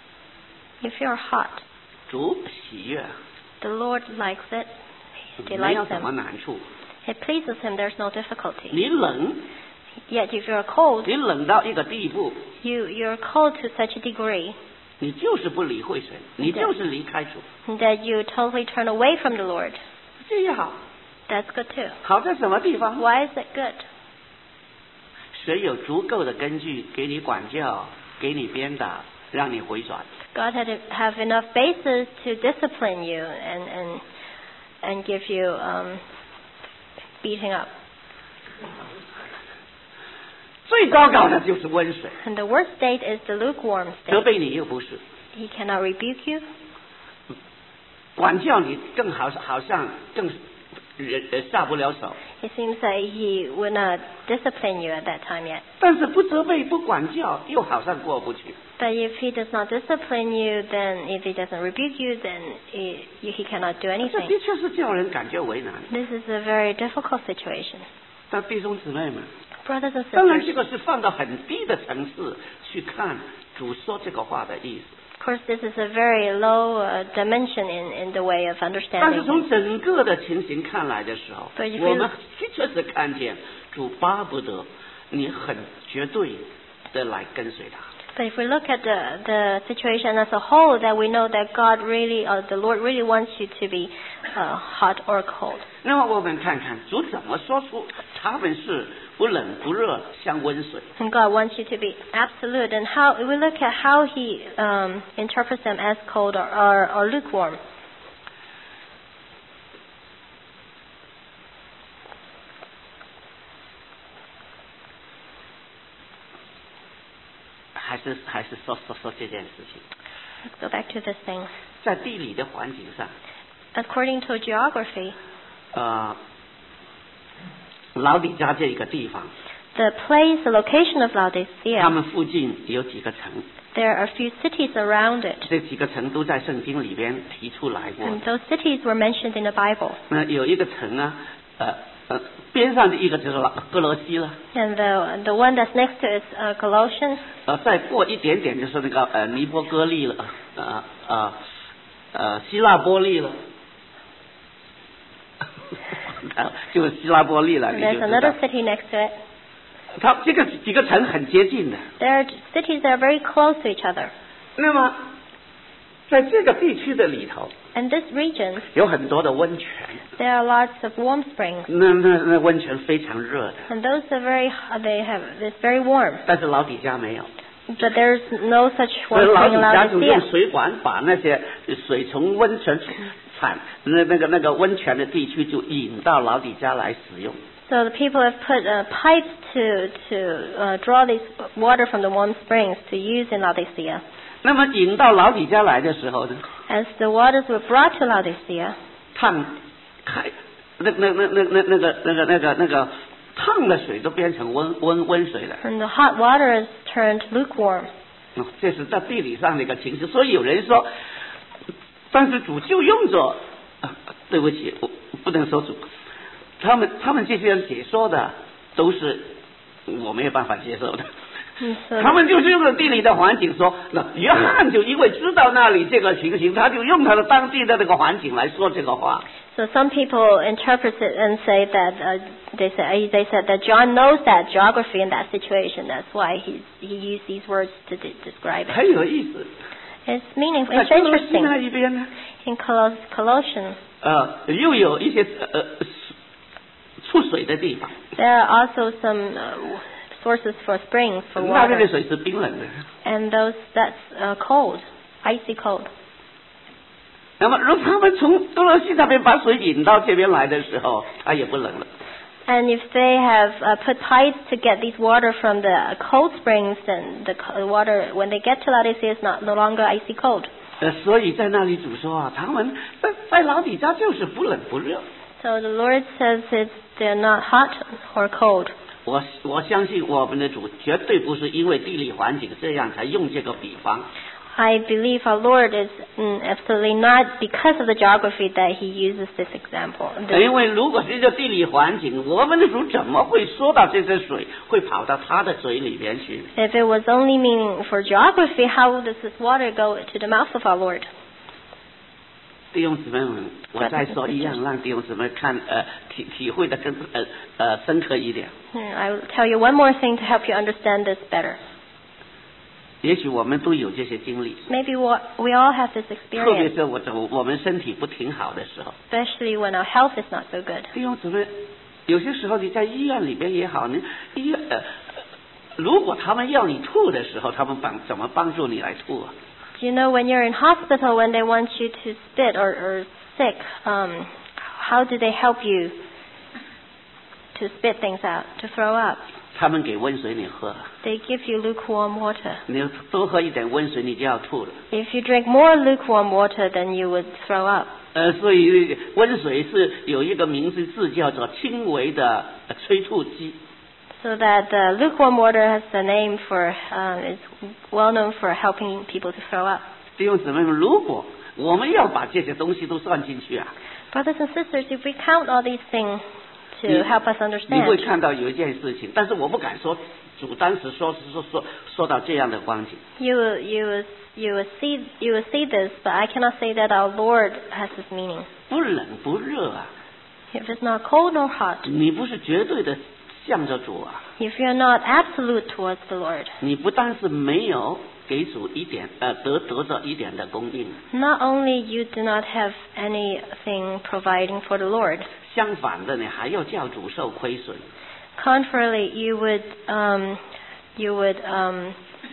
If you're hot, 主喜悦， the Lord likes it. He 没有 delights 什么 him. 难处。 It pleases him. There's no difficulty. 你冷， Yet if you're cold, 你冷到一个地步， you you're cold to such a degree, 你就是不理会神，你就是离开主。 That you totally turn away from the Lord. 这也好。 That's good too. 好在什么地方？ Why is it good? 谁有足够的根据给你管教，给你鞭打，让你回转？ God had to have enough basis to discipline you and and and give you um, beating up. 最糟糕的就是温水。 And the worst state is the lukewarm 责 state. 备你又不是， He cannot rebuke you. 管教你更好，好像更人呃下不了手。 It seems that he would not discipline you at that time yet. 但是不责备不管教，又好像过不去。 But if he does not discipline you, then if he doesn't rebuke you, then he, he cannot do 这 anything. 的确是叫人感觉为难。 This is a very difficult situation. 但弟兄姊妹们， Brothers and 当然这 sisters, 个是放到很低的层次去看主说这个话的意思。 of course, this is a very low uh, dimension in, in the way of 但是 understanding. 从整个的情形看来的时候， But if 我 we- 们的确是看见主巴不得你很绝对的来跟随他。 But if we look at the, the situation as a whole, that we know that God really, or the Lord really wants you to be uh, hot or cold. 那么我们看看主怎么说出他们是不冷不热像温水。 And God wants you to be absolute. And how we look at how He um, interprets them as cold or, or, or lukewarm. 还是还是说说说这件事情， Let's go back to this thing. 在地理的环境上， According to geography, 呃，老底家这一个地方， the place, the location of 他 Laodicea, 们附近有几个城， there are a few cities around it. 这几个城都在圣经里边提出来过。 And those cities were mentioned in the Bible. 那有一个城呢，呃呃，边上的一个就是哥罗西了， And the, the one that's next to it is uh, Colossians. 呃，再过一点点就是那个呃尼波哥利了，呃呃呃希腊波利了。就是希拉波利了， And 你就 there's 知道 another city next to it. 它这个几个城很接近的。 There are cities that are very close to each other. 那么，在这个地区的里头， And this region, 有很多的温泉， there are lots of warm springs. 那那那温泉非常热的， And those are very, they have, it's very warm. 但是老底家没有， But there's no such 所以 warm 老 spring 底 in 家就用 Laodicea. 水管把那些水从温泉产那那个那个温泉的地区就引到老底家来使用。 So the people have put uh, pipes to, to uh, draw this water from the warm springs to use in Laodicea. 那么引到老底家来的时候呢， As the waters were brought to Laodicea, 烫开那那那那那那个那个那个那个烫的水都变成温温温水了。 and the hot water is turned lukewarm. 嗯这是在地理上的一个情形。所以有人说，但是主就用着，啊、对不起，我不能说主，他们他们这些人解说的都是我没有办法接受的。 And so 他们就是用了地理的环境说，那约翰就因为知道那里这个情形，他就用他的当地的那个环境来说这个话。 So some people interpret it and say that uh, they say they said that John knows that geography in that situation. That's why he he used these words to de- describe it. 很有意思。 It's meaningful. 在 It's 哥罗西那 interesting. 一边呢， In Colos- Colossians, 呃，又有一些呃出水的地方， there are also some uh, sources for springs for 那边的 water, 水是冰冷的。 and those that's uh, cold, icy cold. 那么，如果他们从哥罗西那边把水引到这边来的时候，它也不冷了。 And if they have uh, put pipes to get these water from the cold springs, then the co- water, when they get to Laodicea, is not no longer icy cold. 呃，所以在那里主说啊，他们在在老底家就是不冷不热。 So the Lord says it's, they're not hot or cold. 我我相信我们的主绝对不是因为地理环境这样才用这个比方。 I believe our Lord is mm, absolutely not because of the geography that He uses this example. 因为如果是一个地理环境，我们的主怎么会说到这些水会跑到他的嘴里面去？ If it was only meaning for geography, how does this water go to the mouth of our Lord? 弟兄姊妹们，我再说一样，让弟兄姊妹看呃体体会的更呃呃深刻一点。 Hmm, I will tell you one more thing to help you understand this better. 也许我们都有这些经历， Maybe we we all have this 特别 experience, 是我我我们身体不挺好的时候。 especially when our health is not so good. 弟兄姊妹，有些时候你在医院里边也好，你医院呃，如果他们要你吐的时候，他们帮怎么帮助你来吐啊？ Do you know when you're in hospital, when they want you to spit or, or sick, um, how do they help you to spit things out, to throw up? 他们给温水你喝， They give you lukewarm water. 你多喝一点温水，你就要吐了。 If you drink more lukewarm water, then you would throw up. 呃，所以温水是有一个名字字叫做轻微的呃催吐剂。 So that uh, lukewarm water has a name for, um, is well known for helping people to throw up. 弟兄姊妹们，如果我们要把这些东西都算进去啊， Brothers and sisters, if we count all these things to 你 help us 你会 understand, 看到有一件事情，但是我不敢说主当时说说说说到这样的光景。 you will, you will, you will see, you will see this, but I cannot say that our Lord has this meaning. 不冷不热啊， If it's not cold nor hot, 你不是绝对的向着主啊， if you're not absolute towards the Lord, 你不但是没有给主一点呃得得着一点的供应， not only you do not have anything providing for the Lord, 相反的，你还要叫主受亏损。 contrarily, you would, um, you would um,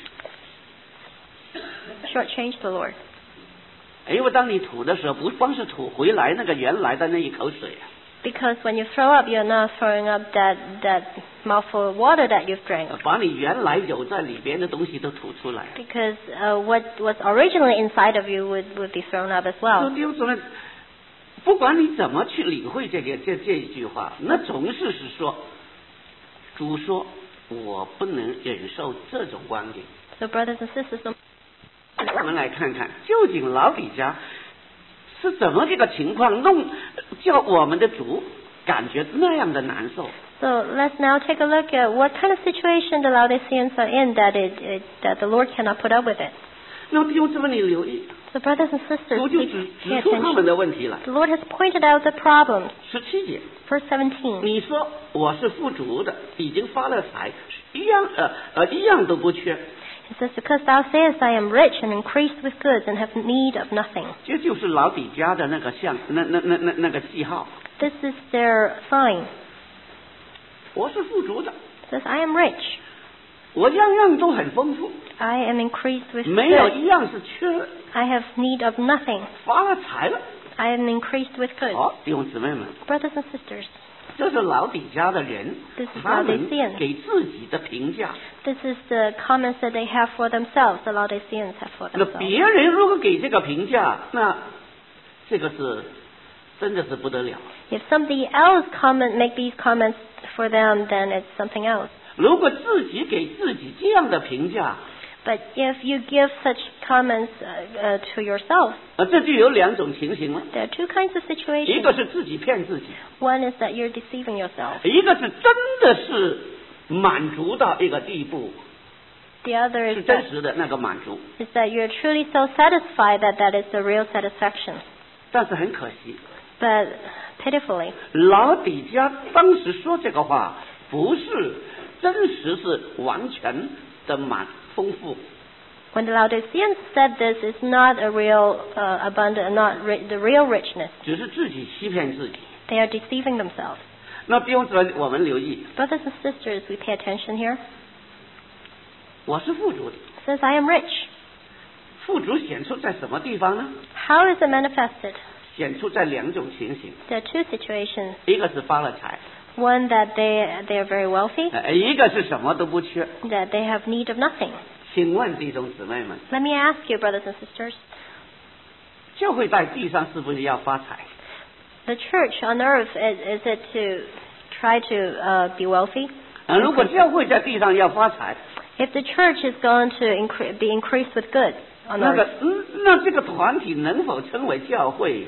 shortchange the Lord. 因为当你吐的时候，不光是吐回来那个原来的那一口水啊， Because when you throw up, you're not throwing up that, that mouthful of water that you've drank. 把你原来有在里边的东西都吐出来。 Because uh, what was originally inside of you would, would be thrown up as 说 well. 弟兄姊妹，不管你怎么去领会这个这这一句话，那总是是说，主说我不能忍受这种光景。 So brothers and sisters, no 我们来看看，究竟老底家是怎么这个情况弄，叫我们的主感觉那样的难受。 So let's now take a look at what kind of situation the Laodiceans are in that it, it that the Lord cannot put up with it. 那弟兄姊妹，你留意， So brothers and sisters, 主就 please 指 pay 指出他们 attention. 的问题来。 The Lord has pointed out the problems. 十七节， Verse seventeen. 你说我是富足的，已经发了财，一样呃呃一样都不缺。 It says, because thou sayest, I am rich and increased with goods and have need of nothing. 这就是老底家的那个像那那那那那个记号。 This is their sign. 我是富足的， It says, I am rich. 我样样都很丰富， I am increased with 没有 goods. 一样是缺的。 I have need of nothing. 发了财了。 I am increased with goods. 好，弟兄姊妹们， Brothers and sisters, 这是老底家的人 This is， 他们 Laodicean 给自己的评价。 this is the comments that they have for themselves, the Laodiceans have for 那 themselves. 别人如果给这个评价，那这个是真的是不得了。 If somebody else comment make these comments for them, then it's something else. 如果自己给自己这样的评价， But if you give such comments uh, uh, to yourself, 啊，这就有两种情形了。 there are two kinds of 一 situations. 个是自己骗自己， One is that you're deceiving yourself. 一个是真的是满足到一个地步， The other 是 is 真 that, 实的那个满足。 is that you're truly so satisfied that that is the real satisfaction. 但是很可惜， But pitifully, 老底家当时说这个话，不是真实是完全的满丰富， when the Laodiceans said this, it's not a real uh, abundant, not ri- the real richness. 只是自己欺骗自己。 They are deceiving themselves. 那弟兄姊妹，我们留意， Brothers and sisters, we pay attention here. 我是富足的， It says, I am rich. 富足显出在什么地方呢？ How is it manifested? 显出在两种情形， There are two situations. 一个是发了财， One, that they, they are very wealthy, 呃一个是什么都不缺。 that they have need of nothing. 请问弟兄姊妹们， Let me ask you, brothers and sisters, 教会在地上是不是要发财？ the church on earth, is, is it to try to uh, be wealthy? 啊，如果教会在地上要发财， If the church is going to incre- be increased with goods on 那 earth, 个嗯，那这个团体能否称为教会，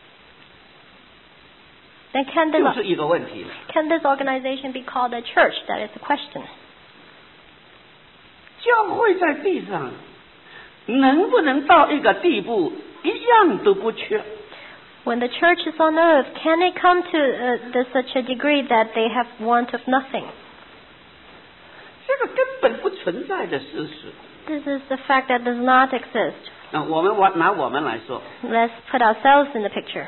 then can 就 this, 是一个问题了。 can this organization be called a church? That is the question. 教会在地上能不能到一个地步，一样都不缺？ When the church is on earth, can it come to uh, the, such a degree that they have want of nothing? 这个根本不存存在的事实。 This is the fact that does not exist. 那我们我拿我们来说， Let's put ourselves in the picture.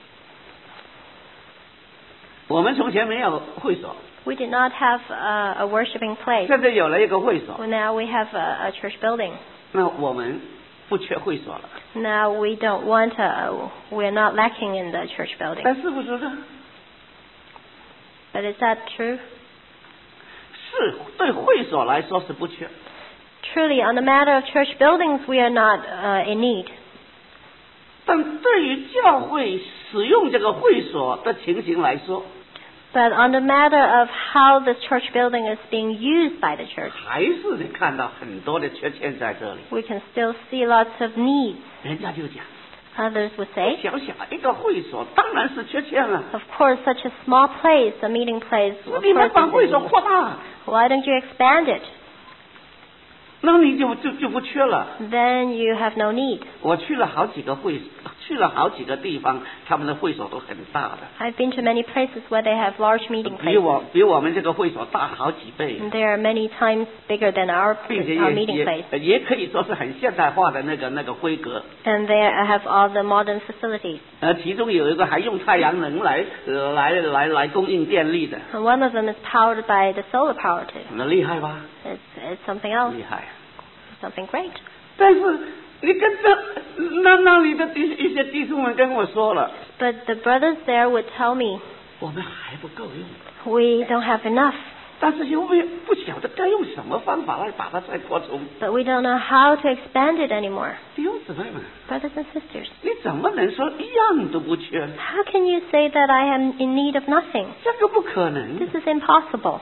我们从前没有会所， We did not have a, a worshiping place. 现在有了一个会所， Well, now we have a, a church building. 那我们不缺会所了。 Now we don't want a, we're not lacking in the church building. 但是不是呢？ But is that true? 是对会所来说是不缺， Truly, on the matter of church buildings, we are not uh, in need. 但对于教会使用这个会所的情形来说， But on the matter of how this church building is being used by the church, 还是你看到很多的缺陷在这里。 we can still see lots of needs. 人家就讲， Others would say, 小小一个会所当然是缺陷了， of course, such a small place, a meeting place, of 你们 course, 把 is 会 in 所 need. 扩大， Why don't you expand it? 那你就就就不缺了。 Then you have no need. 我去了好几个会，去了好几个地方，他们的会所都很大的， I've been to many places where they have large meeting 比 places. 我比我们这个会所大好几倍， And they are many times bigger than our, 并且 our 也 meeting place. 也也可以说是很现代化的那个那个规格。 And they have all the modern facilities. 呃，其中有一个还用太阳能来呃来来来供应电力的， And one of them is powered by the solar power too. 那厉害吧？ It's, it's something else, 厉害。 something great. 但是你跟这那那里的弟一些弟兄们跟我说了， But the brothers there would tell me, 我们还不够用， we don't have enough. 但是又没不晓得该用什么方法来把它再扩充。 But we don't know how to expand it anymore. 弟兄姊妹们， Brothers and sisters, 你怎么能说一样都不缺呢？ how can you say that I am in need of nothing? 这个不可能。 This is impossible.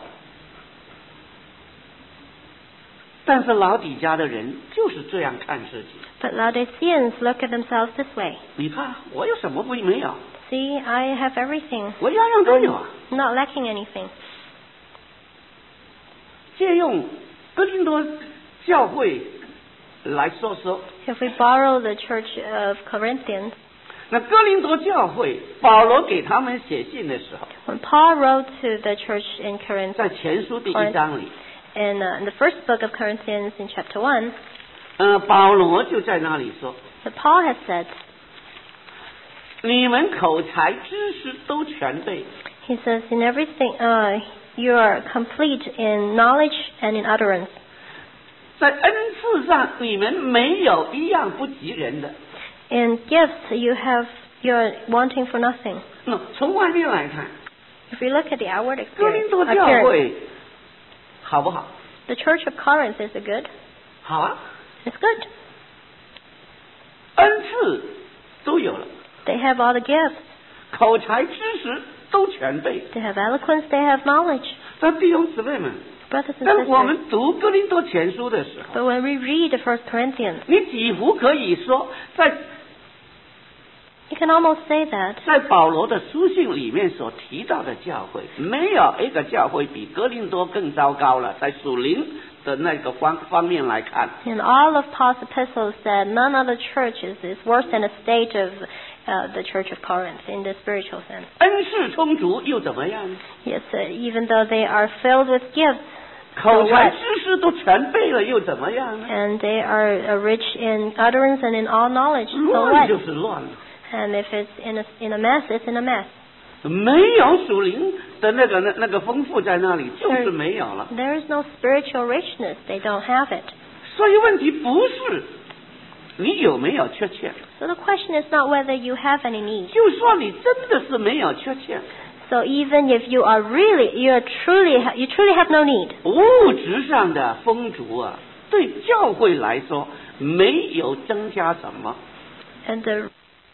但是老底家的人就是这样看自己。 But Laodiceans look at themselves this way. 你看我有什么不没有？ See, I have everything. 我样样都有啊。 I'm not lacking anything. 借用哥林多教会来说说， If we borrow the church of Corinthians, 那哥林多教会保罗给他们写信的时候， when Paul wrote to the church in Corinth, 在前书第一章里， in, uh, in the first book of Corinthians in chapter one, 呃，保罗就在那里说， that Paul has said, 你们口才知识都全备， he says, in everything, uh, you are complete in knowledge and in utterance. 在恩赐上你们没有一样不及人的。 In gifts, you have, you're wanting for nothing. 那从外面来看， If we look at the outward 哥林 experience, 多教 appearance, 会好不好？ the church of Corinth, is it good? 好啊， It's good. 恩赐都有了， They have all the gifts. 口才知识都全备。 They have eloquence, they have knowledge. 但弟兄姊妹们， Brothers and 当我 sisters. 们读哥林多前书的时候， But when we read the First Corinthians, 你几乎可以说，在 you can almost say that 在保罗的书信里面所提到的教会，没有一个教会比哥林多更糟糕了，在属灵的那个方方面来看。 in all of Paul's epistles that none other church is, is worse than the state of uh, the church of Corinth in the spiritual sense. 恩赐充足又怎么样？ Yes, uh, even though they are filled with gifts, 口才知识都全备了又怎么样呢？ and they are uh, rich in utterance and in all knowledge, so 乱 what? 就是乱了， And if it's in a, in a mess, it's in a mess. 没有属灵的那个那那个丰富在那里，就是没有了。 There is no spiritual richness. They don't have it. 所以问题不是你有没有缺陷， So the question is not whether you have any need. 就说你真的是没有缺陷， So even if you are really, you are truly, you truly have no need. 物质上的丰足啊，对教会来说没有增加什么。 And the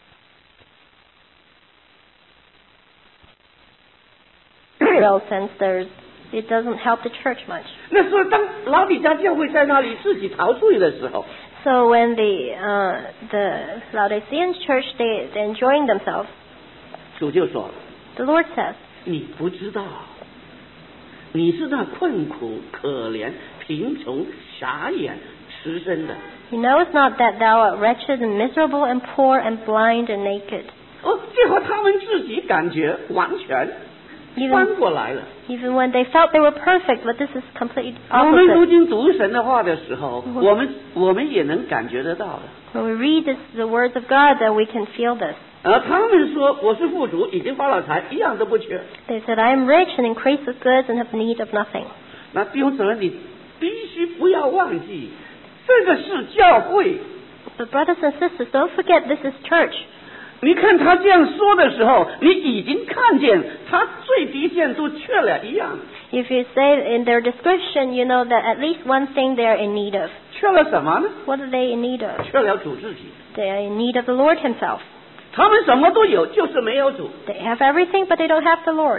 real sense, there's, it doesn't help the church much. 那时候当老底家教会在那里自己陶醉的时候， So when the uh, the Laodicean church they they're enjoying themselves, 主就说 the Lord says, 你不知道，你是那困苦、可怜、贫穷、傻眼、赤身的。 He knows not that thou art wretched and miserable and poor and blind and naked. 哦，结果他们自己感觉完全翻过来了。 Even when they felt they were perfect, but this is completely 我们读 opposite. 经读神的话的时候，我们我们也能感觉得到的。 When we read this, the words of God, that we can feel this. 而他们说我是富足，已经发了财，一样都不缺。 They said, I am rich and increase with goods and have need of nothing. 那弟兄姊妹，你必须不要忘记，这个是教会。 But brothers and sisters, don't forget this is church. 你看他这样说的时候，你已经看见他最低限度缺了一样。 If you say in their description, you know that at least one thing they're in need of. 缺了什么呢？ What are they in need of? 缺了主自己。 They are in need of the Lord Himself. 他们什么都有，就是没有主。 They have everything, but they don't have the Lord.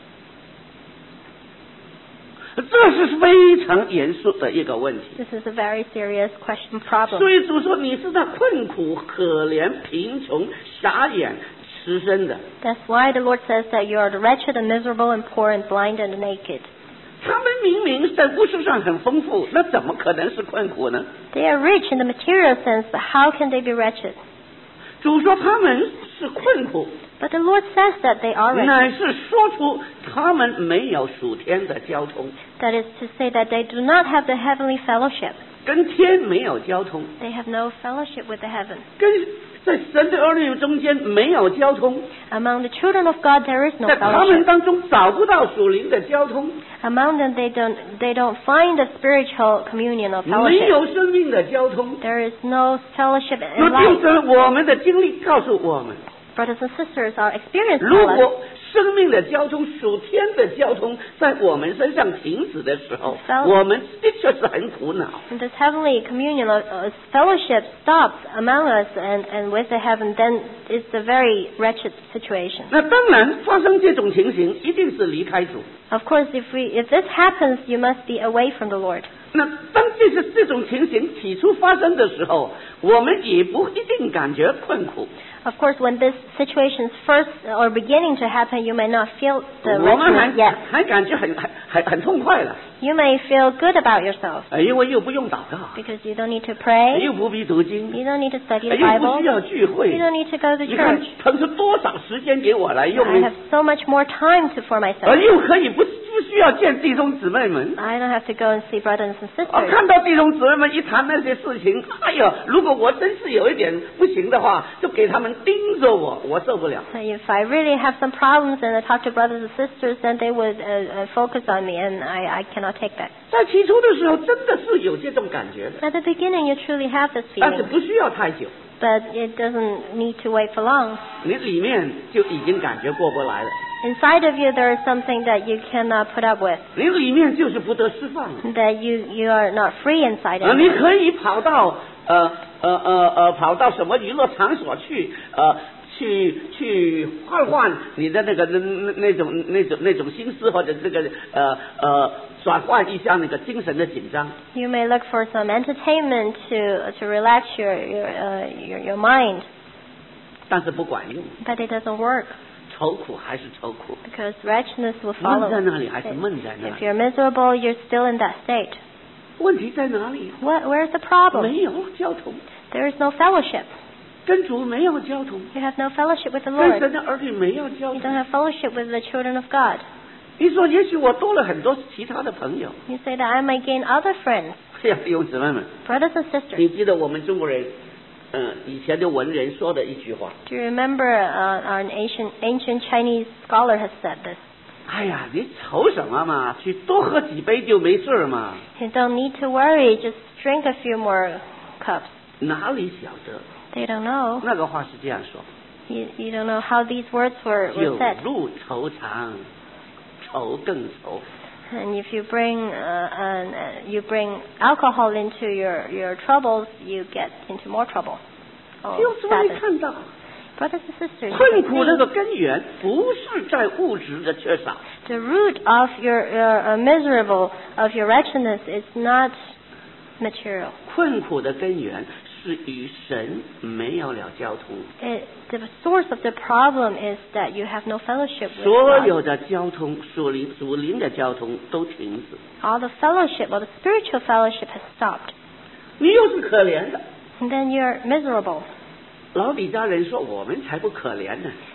这是非常严肃的一个问题。 This is a very serious question problem. 所以主说你是那困苦、可怜、贫穷、瞎眼、赤身的。 That's why the Lord says that you are the wretched and miserable and poor and blind and naked. 他们明明在物质上很丰富，那怎么可能是困苦呢？ They are rich in the material sense, but how can they be wretched? 主说他们是困苦， But the Lord says that they are wretched. 乃是说出他们没有属天的交通， That is to say that they do not have the heavenly fellowship. 跟天没有交通， They have no fellowship with the heaven. 跟在神的儿女中间没有交通， Among the children of God, there is no 在他们 fellowship. 当中找不到属灵的交通， Among them, they don't they don't find the spiritual communion of 没 fellowship. 有生命的交通。 There is no fellowship in 那就 life. 是我们的经历告诉我们， Brothers and sisters, our experience 如 tell us 果生命的交通、属天的交通在我们身上停止的时候， Fel- 我们的确是很苦恼。 when this heavenly communion of uh, fellowship stops among us and, and with the heaven, then it's a very wretched situation. 那当然，发生这种情形，一定是离开主。 Of course, if we if this happens, you must be away from the Lord. 那当这是这种情形起初发生的时候，我们也不一定感觉困苦。 Of course, when this situation is first or beginning to happen, you may not feel the 我们还 wretchedness yet. 还感觉很很很很痛快了， You may feel good about yourself 呃因为又不用祷告， because you don't need to pray, 又不必读经， you don't need to study 呃 the 又不 Bible, 需要聚 you 会。 don't need to go to 你看 church. 腾出多少时间给我来用 I 呢 have？so much more time to for 而 myself. 又可以不不需要见弟兄姊妹们。 I don't have to go and see brothers and 啊， sisters. 看到弟兄姊妹们一谈那些事情，哎呀，如果我真是有一点不行的话，就给他们盯着我，我受不了。 So if I really have some problems and I talk to brothers and sisters, then they would uh, uh, focus on me, and I, I cannot take that. 在起初的时候，真的是有这种感觉的， At the beginning, you truly have this 但是 feeling, 不需要太久， but it doesn't need to wait for long. 你里面就已经感觉过不来了， Inside of you, there is something that you cannot put up with, 你里面就是不得释放。 that you, you are not free inside 啊， of 你 you. 可以跑到呃呃呃呃跑到什么娱乐场所去呃。去去换换你的那个那那那种那种那种心思，或者这个呃呃转换一下那个精神的紧张。 You may look for some entertainment to to relax your your uh, your, your mind, 但是不管用， but it doesn't work 愁苦还是愁苦， because wretchedness will 闷 follow. 在那里还是闷在那 If 里。 you're miserable, you're still in that state. 问题在哪里？ What, where's the problem? 没有交通， There is no fellowship. 跟主没有交通， You have no fellowship with the 跟 Lord. 神的儿女没有交 You 通。 don't have fellowship with the children of God. 你说，也许我多了很多其他的朋友。 You say that I might gain other friends, 哎呀，弟兄姊妹们， brothers and sisters. 你记得我们中国人，嗯、以前的文人说的一句话。 Do you remember uh, an ancient ancient Chinese scholar has said this? 哎呀，你愁什么嘛？去多喝几杯就没事儿嘛。 You don't need to worry. Just drink a few more cups. 哪里晓得？ They don't know. 那个话是这样说： You, you don't know how these words were, 酒 were said. 入愁肠，愁更愁。 And if you bring uh, an, uh, you bring alcohol into your, your troubles, you get into more trouble. Oh, 弟兄姊妹，你 sadness. 看到 Brothers and sisters, you 困 can 苦那个 see 根源不是在物质的缺少， the root of your, your uh, miserable, of your wretchedness is not material. 困苦的根源是与神没有了交通， It, the source of the problem is that you have no fellowship with 所 God. 有的交通属灵属灵的交通都停止。 All the fellowship, or the spiritual fellowship has stopped. 你又是可怜的。 And then you're miserable. 老底家人说：“我们才不可怜呢。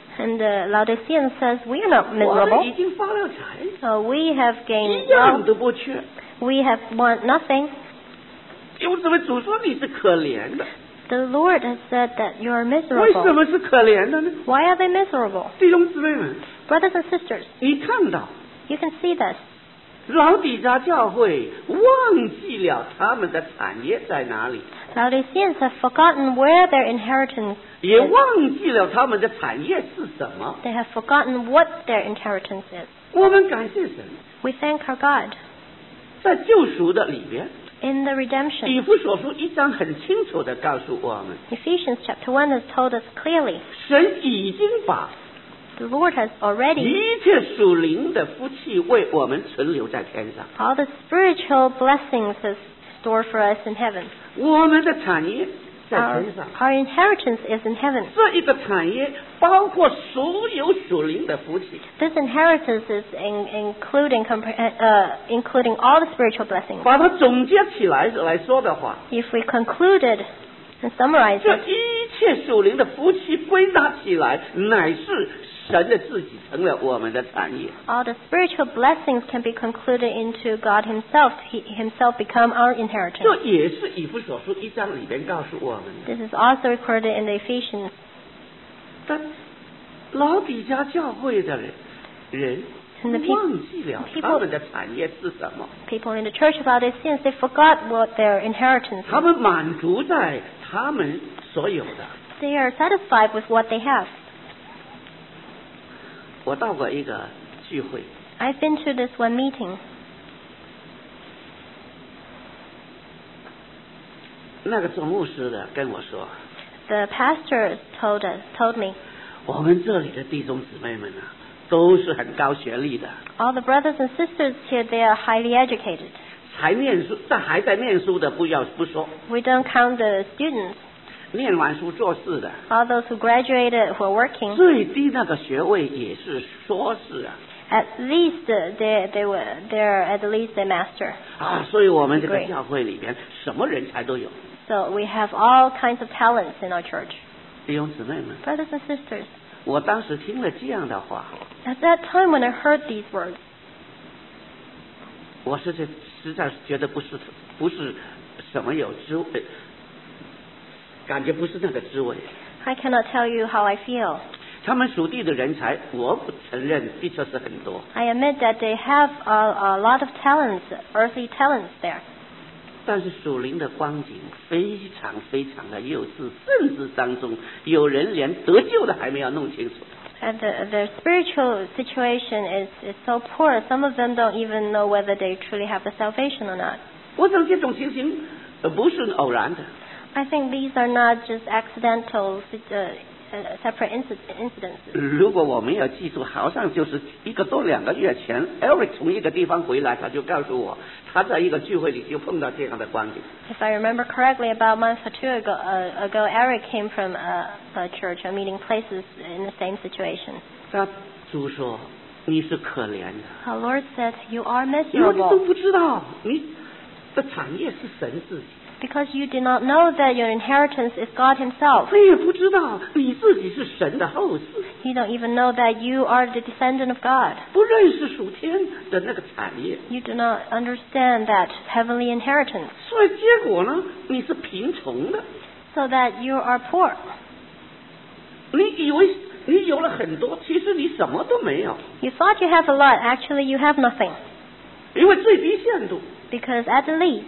And the Laodicean says, we are not 我们 miserable. 已经发了财， So we have 一 gained 样 wealth. 都不缺。 We have want nothing. 弟兄姊妹，主说你是可怜的， The Lord has said that you are 为什 miserable. 么是可怜的呢？ Why are they miserable? 弟兄姊妹们， Brothers and sisters, 你看到 you can see this. 老底家教会忘记了他们的产业在哪里， Laodiceans have forgotten where their inheritance 也 is. 忘记了他们的产业是什么。 They have forgotten what their inheritance is. 我们感谢神， We thank our God. 在救赎的里边， In the redemption, 以弗所书一章很清楚的告诉我们， Ephesians chapter one has told us clearly, 神已经把 the Lord has already 一切属灵的福气为我们存留在天上。 all the spiritual blessings is stored for us in heaven. 我们的产业在 Our, 天上， our inheritance is in heaven. 这一个产业包括所有属灵的福气， This inheritance is in, including compre- uh, including all the spiritual blessings. 把它总结起来来说的话， If we concluded and summarized 这 it, 一切属灵的福气归纳起来，乃是神的自己成了我们的产业。 all the spiritual blessings can be concluded into God Himself. He Himself become our 这 inheritance. 也是以弗所书一章里边告诉我们的。 This is also recorded in the Ephesians. 但老底家教会的人人 And the peop- 忘记了 people- 他们的产业是什么， People in the church of Laodiceans, they forgot what their inheritance 他 is. 们满足在他们所有的。 They are satisfied with what they have. 我到过一个聚会， I've been to this one meeting. 那个做牧师的跟我说， The pastor told us, told me, 我们这里的弟兄姊妹们啊，都是很高学历的， all the brothers and sisters here, they are highly educated. 才念书，但还在念书的不要不说， We don't count the students, 念完书做事的， all those who graduated, who are working. 最低那个学位也是硕士啊。 At least uh, they they were they're at least a master. 啊，所以我们这个 Degree. 教会里边什么人才都有。 So we have all kinds of talents in our church. 弟兄姊妹们， Brothers and sisters, 我当时听了这样的话， at that time when I heard these words, 我是这实在是觉得不是不是什么有滋味，感觉不是那个滋味。 I cannot tell you how I feel. 他们属地的人才，我不承认，的确是很多。 I admit that they have a, a lot of talents, earthly talents there. 但是属灵的光景非常非常的幼稚，甚至当中有人连得救的还没有弄清楚。 And the, their spiritual situation is, is so poor, some of them don't even know whether they truly have the salvation or not. 我想这种情形呃不是偶然的， I think these are not just accidental uh, uh, separate inci- incidents. 如果我没有记住，好像就是一个多两个月前 ，Eric 从一个地方回来，他就告诉我，他在一个聚会里就碰到这样的光景。 If I remember correctly, about a month or two ago, uh, ago Eric came from a, a church, a meeting places in the same situation. 他主说你是可怜的， Our Lord said, you are 因为你 miserable 都不知道你的产业是神自己， because you did not know that your inheritance is God Himself. 你也不知道你自己是神的后嗣， You don't even know that you are the descendant of God. 不认识属天的那个产业， You do not understand that heavenly inheritance, 所以结果呢，你是贫穷的。 so that you are poor. 你以为你有了很多，其实你什么都没有， You thought you have a lot, actually you have nothing. 因为最低限度， Because at the least,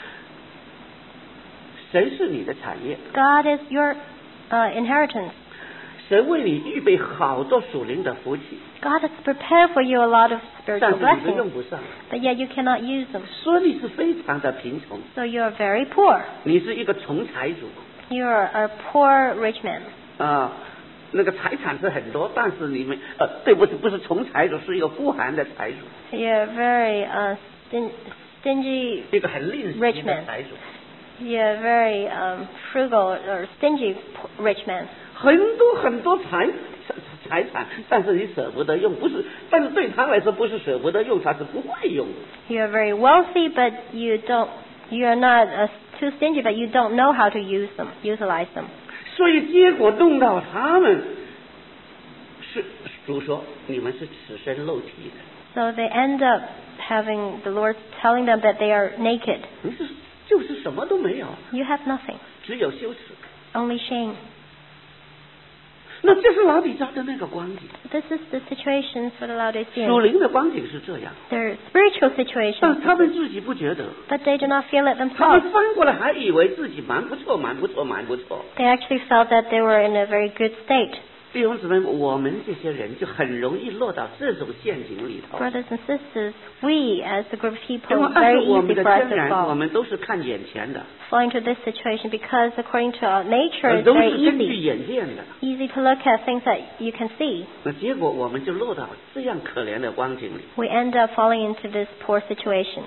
神是你的产业， God is your uh, inheritance. 神为你预备好多属灵的福气， God has prepared for you a lot of 但 spiritual 是你是用 blessings, 不上， but yet you cannot use them. 所以你是非常的贫穷。 So you are very poor. 你是一个从财主 You are a poor rich man. 啊、那个财产是很多，但是你们呃，对不起，不是从财主，是一个孤寒的财主， You're very uh, stin- stingy. 一个很吝 Rich 惜的 man 财主。 You're very um, frugal or stingy p- rich man. 很多很多财财产，但是你舍不得用，不是，但是对他来说不是舍不得用，他是不会用。 You're very wealthy, but you don't. You are not uh, too stingy, but you don't know how to use them, utilize them. 所以结果弄到他们是主说你们是赤身露体的。 So they end up having the Lord telling them that they are naked. 你是就是什么都没有， You have nothing, 只有羞耻。 only shame. 那这是老底嘉的那个光景， This is the situation for the 属 Laodiceans. 灵的光景是这样， Their spiritual 但 situation, 他们自己不觉得， but they do not feel it 他们 themselves. 翻过来还以为自己蛮不错，蛮不错，蛮不错。 They actually felt that they were in a very good state. 弟兄姊妹，我们这些人就很容易落到这种陷阱里头。 Brothers and sisters, we as a group of 因 people, 为 it's 按 very 照我 easy 们的 for us 天 to 然，我 fall, 们都是看眼前的， fall into this situation because according to our nature, 呃 it's 都 very 是根据 easy, 眼见的。 easy to look at things that you can see. 那结果我们就落到这样可怜的光景里。 We end up falling into this poor situation.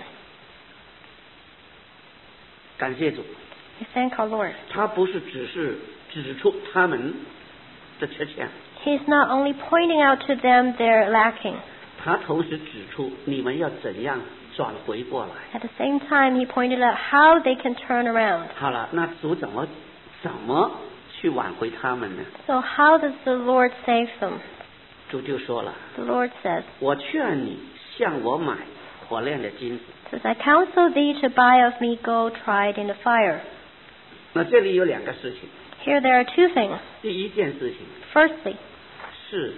感谢主， We thank our Lord. 他不是只是指出他们的缺陷， He's not only pointing out to them their lacking. 他同时指出你们要怎样转回过来。 At the same time, he pointed out how they can turn around. 好了，那主怎么怎么去挽回他们呢？ So how does the Lord save them? 主就说了， The Lord says, 我劝你向我买火炼的金子。 says, I counsel thee to buy of me gold tried in the fire. 那这里有两个事情， Here there are two things. 第一件事情 Firstly, 是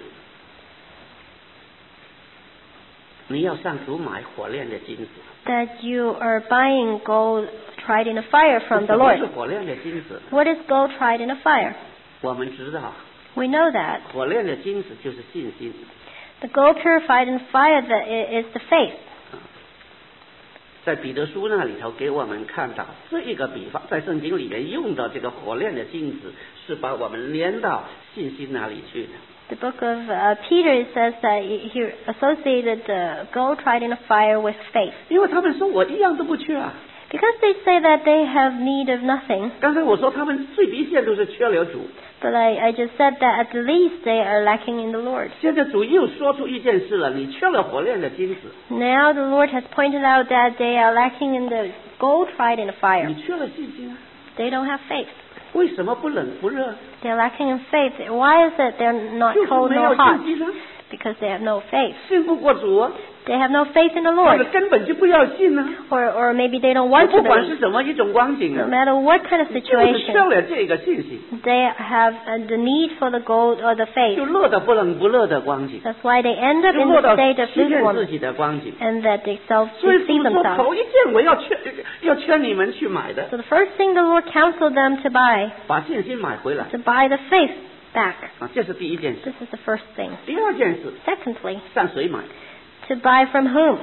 你要向主买火炼的金子。 that you are buying gold tried in the fire from the 什么是 Lord. 火炼的金子？ What is gold tried in the fire? 我们知道， We know that. 火炼的金子就是信心。 The gold purified in fire that i- is the faith. 在彼得书那里头给我们看到这一个比方，在圣经里面用到这个火炼的金子，是把我们连到信心那里去的。 The book of uh, Peter it says that he associated the gold tried in the fire with faith. 因为他们说我一样都不缺啊。 Because they say that they have need of nothing, 刚才我说他们最低限度是缺了主， but I, I just said that at the least they are lacking in the Lord. 现在主又说出一件事了，你缺了火炼的金子， Now the Lord has pointed out that they are lacking in the gold tried in the fire. 你缺了信心啊。 They don't have faith. 为什么不冷不热？ They're lacking in faith. Why is it they're not 就是 cold 没有 nor hot? 信心啊， Because they have no faith. 信不过主啊， They have no faith in the 或者 Lord. 根本就不要信啊。 Or, or maybe they don't 我 want to 不管是 believe. 怎么一种光景 No 啊， matter what kind of 就是缺 situation, 了这个信心， they have uh, the need for the gold or the faith. 就落到不冷不热的光景， That's why they end up 就 in 落 the 到 state of 欺骗自 lukewarm 己的光景。 and that they self 所以 deceive 主说 themselves. 头一件我要劝要劝你们去买的， So the first thing the Lord counseled them to buy, 把信心买回来 to buy the faith back. 啊，这是第一件事。 This is the first thing. 第二件事， Secondly, 向谁买？ to buy from whom?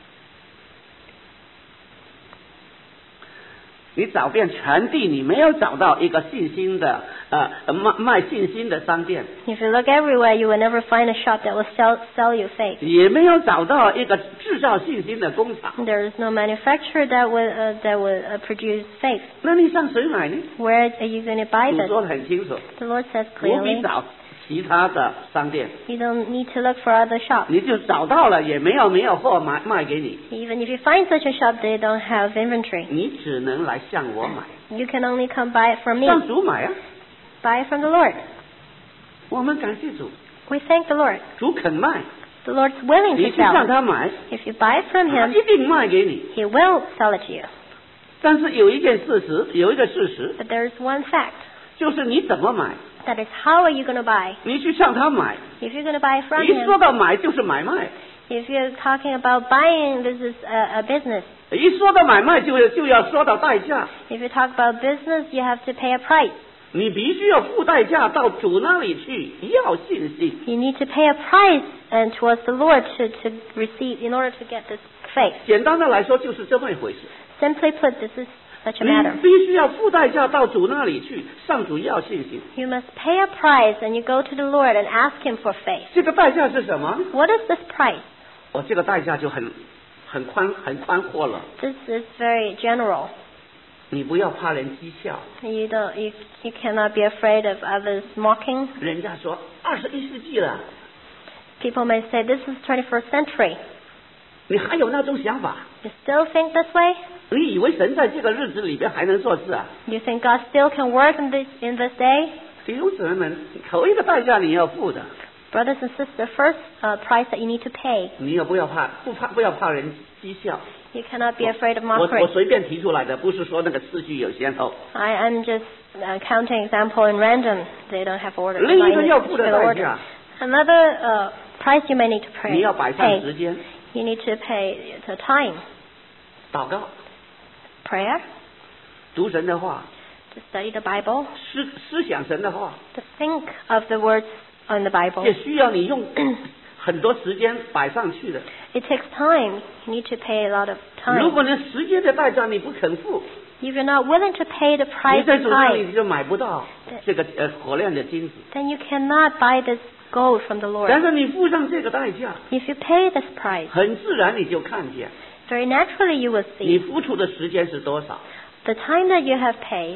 你找遍全地，你没有找到一个信心的呃卖卖信心的商店， If you look everywhere, you will never find a shop that will sell, sell you faith. 也没有找到一个制造信心的工厂。 There is no manufacturer that will, uh, that will uh, produce faith. 那你向谁买呢？ Where are you going to buy 主 this? 说得很清楚， The Lord says 不必 clearly, 找其他的商店， you don't need to look for other shops. 你就找到了，也没有没有货买卖给你， Even if you find such a shop, they don't have inventory. 你只能来向我买， You can only come buy it from me. 向主买啊。 Buy it from the Lord. 我们感谢主， We thank the Lord. 主肯卖， The Lord's willing 你 to 去向 sell. 他买， If you buy it from 他 him, 一定卖给你。 he will sell it to you. 但是有一件事实，有一个事实， But there is one fact. 就是你怎么买， That is, how are you going to buy? 你去向他买， If you're going to buy from 一 him, 说到买就是买卖， if you're talking about buying, this is a, a business. 一说到买卖就就要说到代价， If you talk about business, you have to pay a price. 你必须要付代价到主那里去要信心。 You need to pay a price and towards the Lord to, to receive in order to get this faith. 简单的来说就是这么一回事， Simply put, this is such a matter. 你必须要付代价到主那里去向主要信心。 You must pay a price and you go to the Lord and ask him for faith. 这个代价是什么？ What is this price? 哦，这个代价就很很宽很宽阔了。 This is very general. 你不要怕人讥笑， You don't, you, you cannot be afraid of others mocking. 人家说二十一世纪了， People may say, this is twenty-first century. 你还有那种想法？ You still think this way? 你以为神在这个日子里边还能做事啊？ You think God still can work in this, in this day? 弟兄姊妹们，头一个代价你要付的， Brothers and sisters, first uh, price that you need to pay. 你也不要怕，不怕不要怕人讥笑。 You cannot be afraid of 我 mockery. 我随便提出来的，不是说那个次序有先后。 I am just uh, counting example in random. They don't have order. 另一 not 个 in 要付的 particular 代 order. 价， Another uh, price you may need to pay. 你要摆上 pay. 时间， You need to pay the time. 祷告， Prayer, 读神的话， to study the Bible, 思思想神的话， to think of the words in the Bible. 也需要你用很多时间摆上去的。 It takes time. You need to pay a lot of 如 time. 果连时间的代价你不肯付， If you're not willing to pay the 你 price 在 of 主那里 time, 你就买不到这个呃火亮的金子。 then you cannot buy this gold from the 但 Lord. 是你付上这个代价， If you pay this price, 很自然你就看见 very naturally you will 你 see 付出的时间是多少。 the time that you have paid,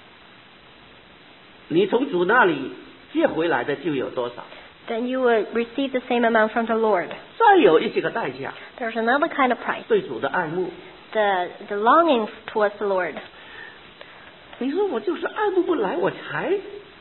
你从主那里借回来的就有多少。 then you will receive the same amount from the Lord. 再有一些个代价， There's another kind of price, 对主的爱慕。 the, the longing towards the Lord. 你说我就是爱慕不来，我才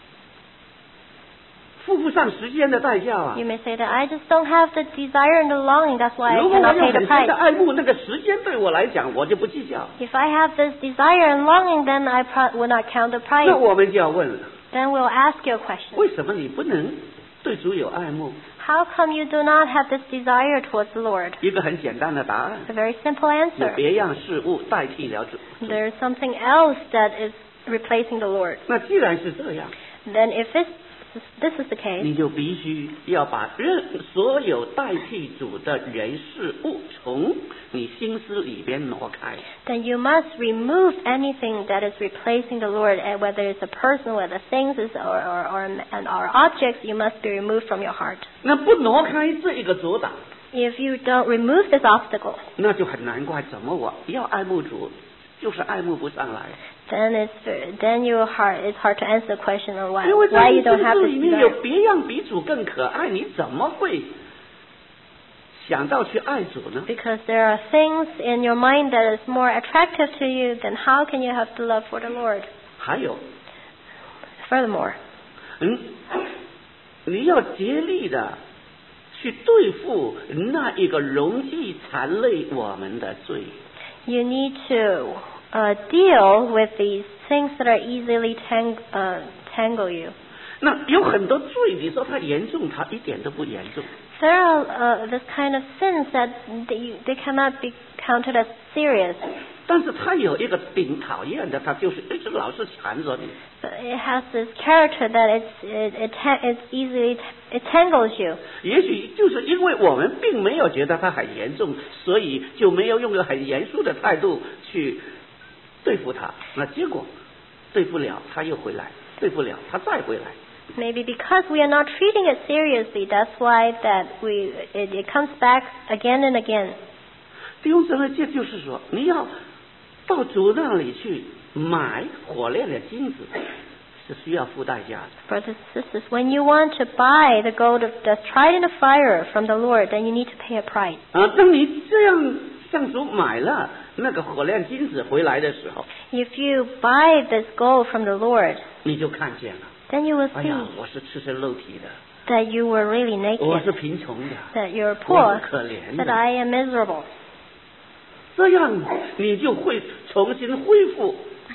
付不上时间的代价啊 You。may say that I just don't have the desire and the longing, that's why I 如果我 cannot 有 pay the 很深的 price. 爱慕，那个时间对我来讲，我就不计较。 If I have this desire and longing, then I pro- will not count the 那 price. 我们就要问了， Then we'll ask you a question. 为什么你不能对主有爱慕？ How come you do not have this desire towards the Lord? 一个很简单的答案， It's a very simple 有 answer. 别样事物代替了主。 There's something else that is replacing the Lord. 那既然是这样， Then if it's, this is the 你 case, 就必须要把任所有代替主的人事物从你心思里边挪开。 then you must remove anything that is replacing the Lord, and whether it's a person, whether things is or, or, or, and or objects, you must be removed from your heart. 那不挪开这一个阻挡， If you don't remove this obstacle, 那就很难怪，怎么我要爱慕主，就是爱慕不上来。 then it's then your heart it's hard to answer the question of why 因为 why 在 you 你 don't 心 have 思 this 里面有 desire. 别样比主更可爱，你怎么会想到去爱主呢？ Because there are things in your mind that is more attractive to you, then how can you have the love for the Lord? 还有， Furthermore, 嗯，你要竭力的去对付那一个容易缠累我们的罪。 you need to uh, deal with these things that are easily tang- uh, tangle you. 那有很多罪，你说它严重，它一点都不严重。 There are uh, this kind of sins that they, they cannot be counted as serious. 但是它有一个顶讨厌的，它就是一直老是缠着你。 But it has this character that it's, it, it, ta- it easily it tangles you. 也许就是因为我们并没有觉得它很严重，所以就没有用个很严肃的态度去对付它。那结果对付了，它又回来；对付了，它再回来。 Maybe because we are not treating it seriously, that's why that we it, it comes back again and again. 弟兄姊妹，这就是说，你要到主那里去买火炼的金子，是需要付代价的。 Brothers and sisters, when you want to buy the gold of, that's tried in the fire from the Lord, then you need to pay a price. 啊，当你这样向主买了那个火炼金子回来的时候， If you buy this gold from the Lord, 你就看见了。 then you will 哎 see 呀，我是赤身露体的， that you were really 我是 naked, 贫穷的， that you're 我 poor, 是可怜 that 的。 I am miserable. 这样你就会重新恢复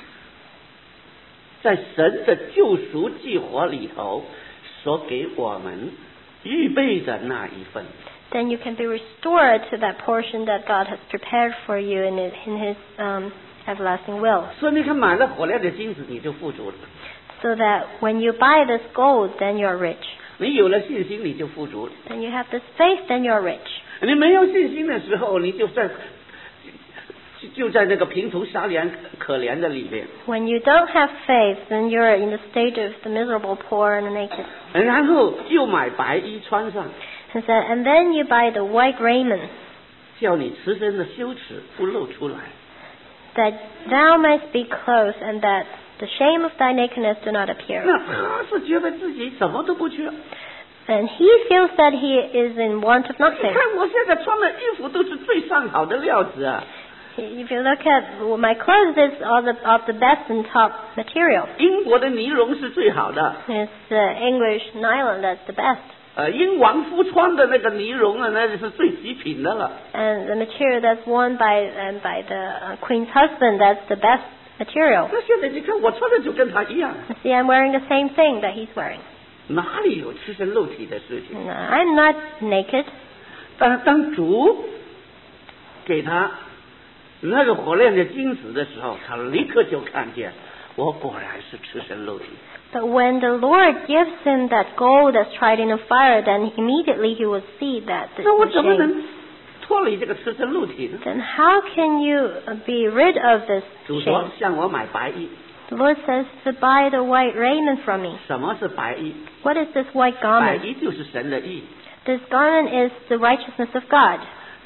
在神的救赎计划里头所给我们预备的那一份。 Then you can be restored to that portion that God has prepared for you in His, in his um, everlasting will. 所以你看，买了火炼的金子，你就富足了； So that when you buy this gold, then you're rich. 你有了信心，你就富足了； Then you have this faith, then you're rich. 你没有信心的时候，你就在就就在那个贫穷傻怜可怜的里面， When you don't have faith, then you're in the state of the miserable, poor, and the naked. 然后又买白衣穿上， And, so, and then you buy the white raiment, 叫你慈身的羞耻不露出来。 that thou mayst be clothed, and that the shame of thy nakedness do not appear. 那他是觉得自己什么都不缺。 And he feels that he is in want of 你 nothing. 看我现在穿的衣服都是最上好的料子啊！ If you look at well, my clothes, is all the, of the best and top material. 英国的尼龙是最好的， It's uh, English nylon that's the best. 呃英王夫穿的那个呢绒啊，那是最极品的了。 And the material that's worn by um, by the uh, queen's husband, that's the best material. 那现在你看我穿的就跟他一样， See, I'm wearing the same thing that he's wearing. 哪里有赤身露体的事情？ No, I'm not naked. 当当主给他那个火炼的金子的时候，他立刻就看见我果然是赤身露体。 But when the Lord gives him that gold that's tried in a fire, then immediately he will see that the 那我怎么 shame. 能脱离这个赤身露体呢？ Then how can you uh, be rid of this 主说 shame? 向我买白衣。 The Lord says to buy the white raiment from me. 什么是白衣？ What is this white 白 garment? 衣就是神的义。 This garment is the righteousness of God.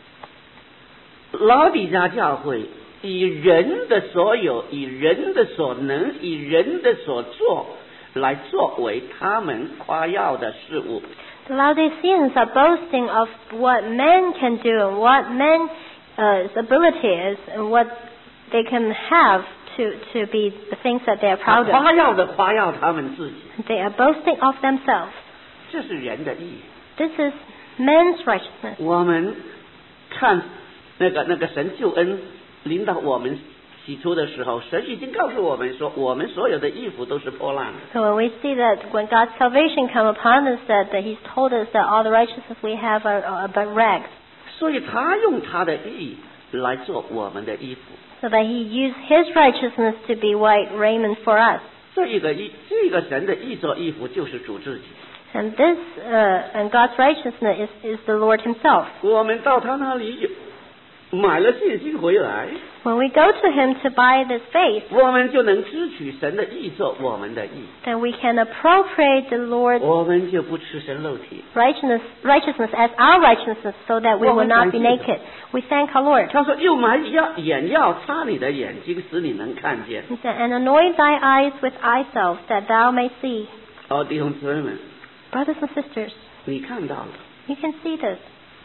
老底嘉教会以人的所有、以人的所能、以人的所做来作为他们夸耀的事物。 The Laodiceans are boasting of what men can do and what men's uh, ability is and what they can have to, to be the things that they are 他 proud of. 夸耀的夸耀他们自己， They are boasting of themselves. 这是人的义。 This is men's righteousness. 我们看那个那个神救恩临到我们起初的时候，神已经告诉我们说，我们所有的衣服都是破烂的。 So when we see that when God's salvation come upon us, that, that He's told us that all the righteousness we have are, are but rags. 所以他用他的义来做我们的衣服。 So that He used His righteousness to be white raiment for us. 这一个义，这个神的义做衣服就是主自己。 And this, uh, and God's righteousness is, is the Lord Himself. 我们到他那里有买了信心回来， When we go to Him to buy this faith, 我们就能支取神的义做我们的义， then we can appropriate the Lord's 我们就不赤身露体。 righteousness, righteousness as our righteousness, so that we will not be naked. We thank our Lord. 他说又买药眼药擦你的眼睛，使你能看见。 He said, and anoint thy eyes with eye salve, that thou may see. 哦，弟兄姊妹们， Brothers and sisters, 你看到了， you can see this.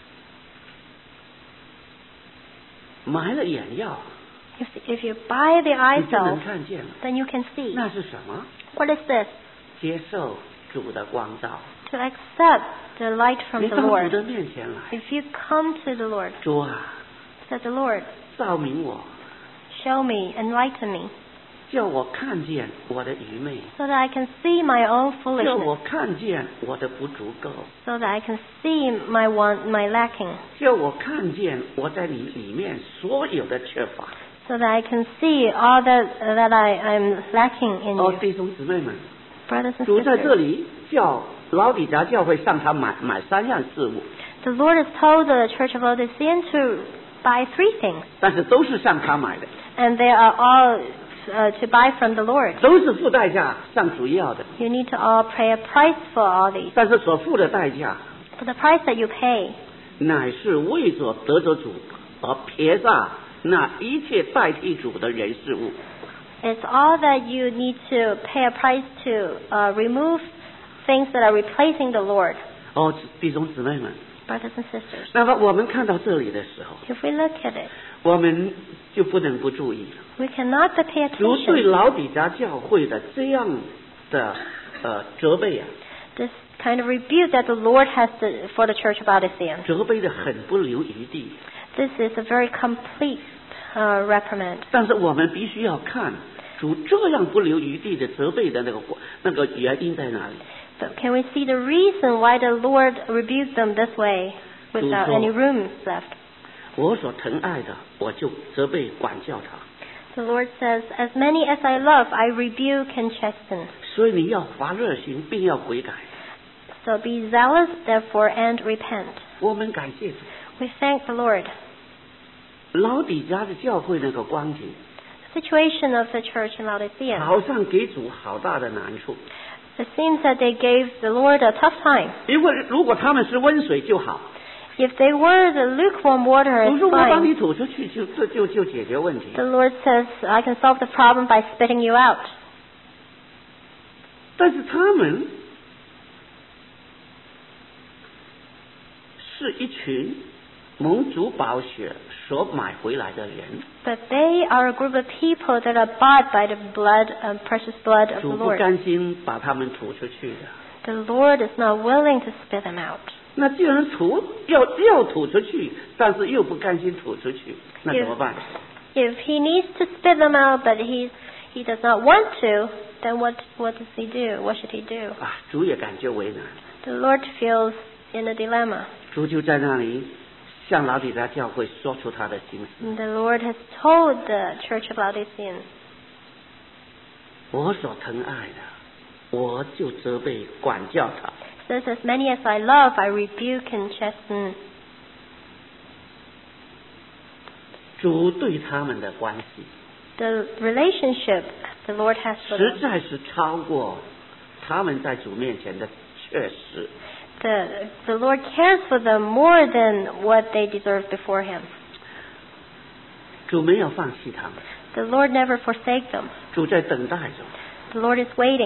买了眼药， If, if you buy the eye 你就能 salve, 看见了。 then you can see. 那是什么？ What is this? 接受主的光照。 To accept the light from 你 the 到主 Lord. 的面前来， If you come to the Lord, 主啊， said the Lord, 照明我， show me, enlighten me, 叫我看见我的愚昧， so that I can see my own 叫我 foolishness, 看见我的不足够， so that I can see my want, my lacking, 叫我看见我在你里面所有的缺乏。 so that I can see all that uh, that I am lacking in 哦， you. 弟兄姊妹们， Brothers and 主在这 sisters, 里叫老底嘉教会向他买买三样事物， the Lord has told the Church of Laodicea to buy three things, 但是都是向他买的， and they are all uh, to buy from the Lord. 都是付代价向主要的， You need to all pay a price for all these. 但是所付的代价 For the price that you pay 乃是为着得着主而撇下那一切代替主的人事物。 It's all that you need to pay a price to uh, remove things that are replacing the Lord, 哦，弟兄姊妹们， brothers and sisters. 那么我们看到这里的时候， If we look at it, 我们就不能不注意了。 we cannot but pay 主对 attention. 老底嘉教会的这样的呃责备啊， This kind of rebuke that the Lord has to, for the Church of Laodicea. 责备的很不留余地。 This is a very complete uh, reprimand. 但是我们必须要看主这样不留余地的责备的那个那个原因在哪里？ But can we see the reason why the Lord rebuked them this way without 主说， any room left? 我所疼爱的，我就责备管教他。 The Lord says, as many as I love, I rebuke and chasten. 所以你要发热心，并要悔改。 So be zealous, therefore, and repent. 我们感谢主。 We thank the Lord. 老底嘉的教会那个光景， The situation of the church in Laodicea. 好像给主好大的难处。 It seems that they gave the Lord a tough time. 因为如果他们是温水就好， If they were the lukewarm water, 主 it's 说我把你 fine. 吐出去就就就就解决问题。 The Lord says, I can solve the problem by spitting you out. 但是他们是一群蒙主宝血所买回来的人， But they are a group of people that are bought by the blood, uh, precious blood of 主 the 不 Lord. 甘心把他们吐出去的。 The Lord is not willing to spit them out. 那既然吐要要吐出去，但是又不甘心吐出去，那怎么办？ If he needs to spit them out, but he he does not want to, then what what does he do? What should he do? 啊，主也感觉为难。 The Lord feels in a dilemma. 主就在那里向老底嘉教会说出他的心思。 And the Lord has told the Church of Laodiceans, 我所疼爱的，我就责备管教他。 says, as many as I love, I rebuke and chasten. 主对他们的关系 The relationship the Lord has for 实 them, 在是超过他们在主面前的确实。 the, the Lord cares for them more than what they deserve before Him. 主没有放弃他们， The Lord never forsake them. 主在等待着。 The Lord is waiting.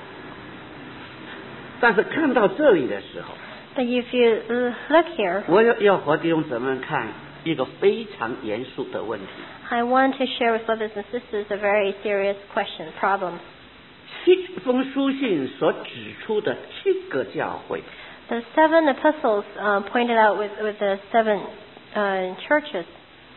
但是看到这里的时候， But if you uh, look here, 我要要和弟兄姊妹看一个非常严肃的问题。 I want to share with brothers and sisters a very serious question, problem. 七封书信所指出的七个教会， The seven epistles uh, pointed out with, with the seven uh, churches,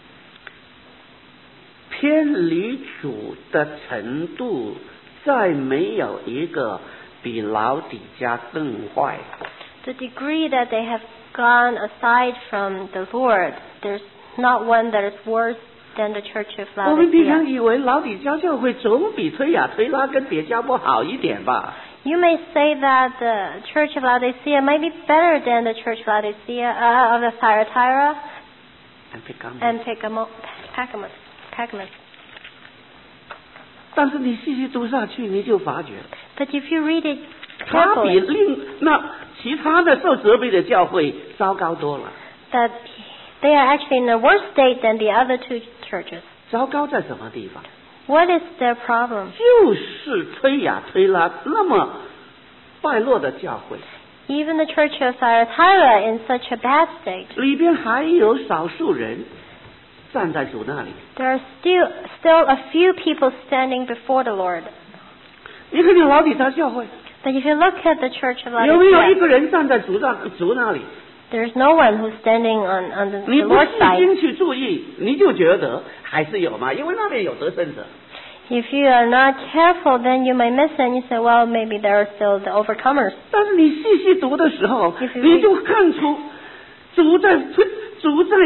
偏离主的程度，再没有一个比老底嘉更坏。 the degree that they have gone aside from the Lord, there's not one that is worse than the Church of 我们平常 Laodicea. 以为老底嘉教会总比推雅推拉跟别家不好一点吧？ You may say that the Church of Laodicea might be better than the Church of Laodicea uh, of the Thyatira and Pergamos. Pergamos. Pergamos. 但是你细细读下去，你就发觉， But if you read it 它比 carefully, 另那其他的受责备的教会糟糕多了。 that they are actually in a worse state than the other two churches. 糟糕在什么地方？ What is their problem? 就是推雅推拉那么败落的教会， Even the Church of Thyatira in such a bad state, 里边还有少数人站在主那里。 there are still still a few people standing before the Lord. 你看见老底嘉教会， But if you look at the Church of 有没有一 Laodicea, 个人站在主那主那里？ there's no one who's standing on, on the, 你 the 不 Lord's 细 side. 心去注意，你就觉得还是有嘛，因为那边有得胜者。 If you are not careful, then you might miss it and you say, well, maybe there are still the overcomers. 但是你细细读的时候 If，you 你就看出主在主在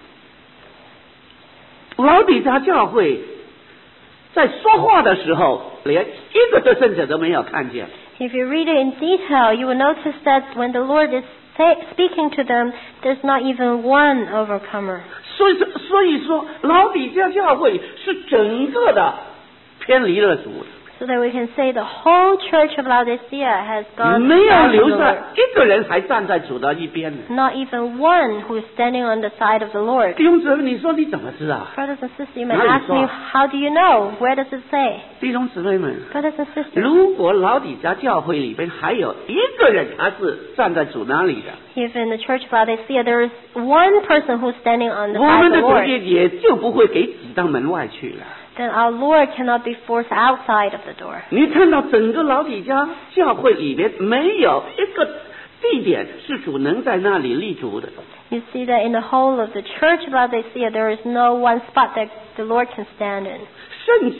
老底嘉教会在说话的时候，连一个得胜者都没有看见。 If you read it in detail, you will notice that when the Lord is say, speaking to them, there's not even one overcomer. 所以说，所以说老底嘉教会是整个的偏离了主， So that we can say the whole Church of Laodicea has gone 没有 aside 留 from the 下 Lord. 一个人还站在主的一边。 Not even one who is standing on the side of the Lord. 弟兄姊妹，你说你怎么知道？ Brothers and sisters, you may 哪里 ask 说？ me, how do you know? Where does it say? 弟兄姊妹们， Brothers and sisters, 如果老底嘉教会里边还有一个人他是站在主那里的， if in the Church of Laodicea there is one person who's standing on the 我 side 们 of 的 the 主 Lord, 也也就不会给挤到门外去了。 then our Lord cannot be forced outside of the door. 你看到整个老底嘉教会里边没有一个地点是主能在那里立足的。 You see that in the whole of the Church of Laodicea, there is no one spot that the Lord can stand in, 甚至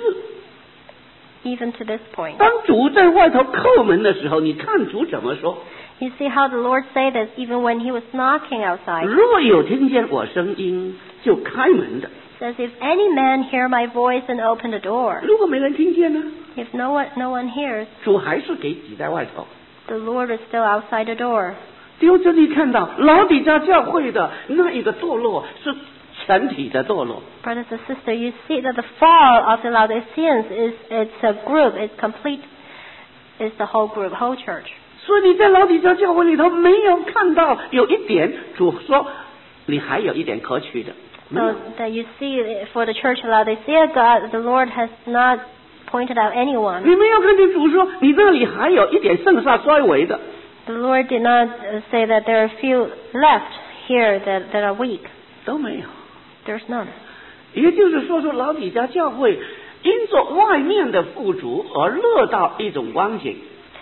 even to this point. 当主在外头叩门的时候，你看主怎么说？ You see how the Lord said this even when he was knocking outside. 若有听见我声音就开门的， Says, if any man hear my voice and open the door, 如果没人听见呢， if no one, no one hears, 主还是给挤在外头。 the Lord is still outside the door. 就这里看到老底嘉教会的那一个堕落是全体的堕落， Brothers and sisters, you see that the fall of the Laodiceans is it's a group, it's complete, it's the whole group, whole church. 所以你在老底嘉教会里头没有看到有一点主说你还有一点可取的，没有 So that you see for the church of Laodicea, God, the Lord has not pointed out anyone. 你没有看见主说你那里还有一点盛夏衰微的， The Lord did not uh, say that there are a few left here that, that are weak. 都没有。 There's none. 也就是说，说老底嘉教会因着外面的富足而乐到一种光景，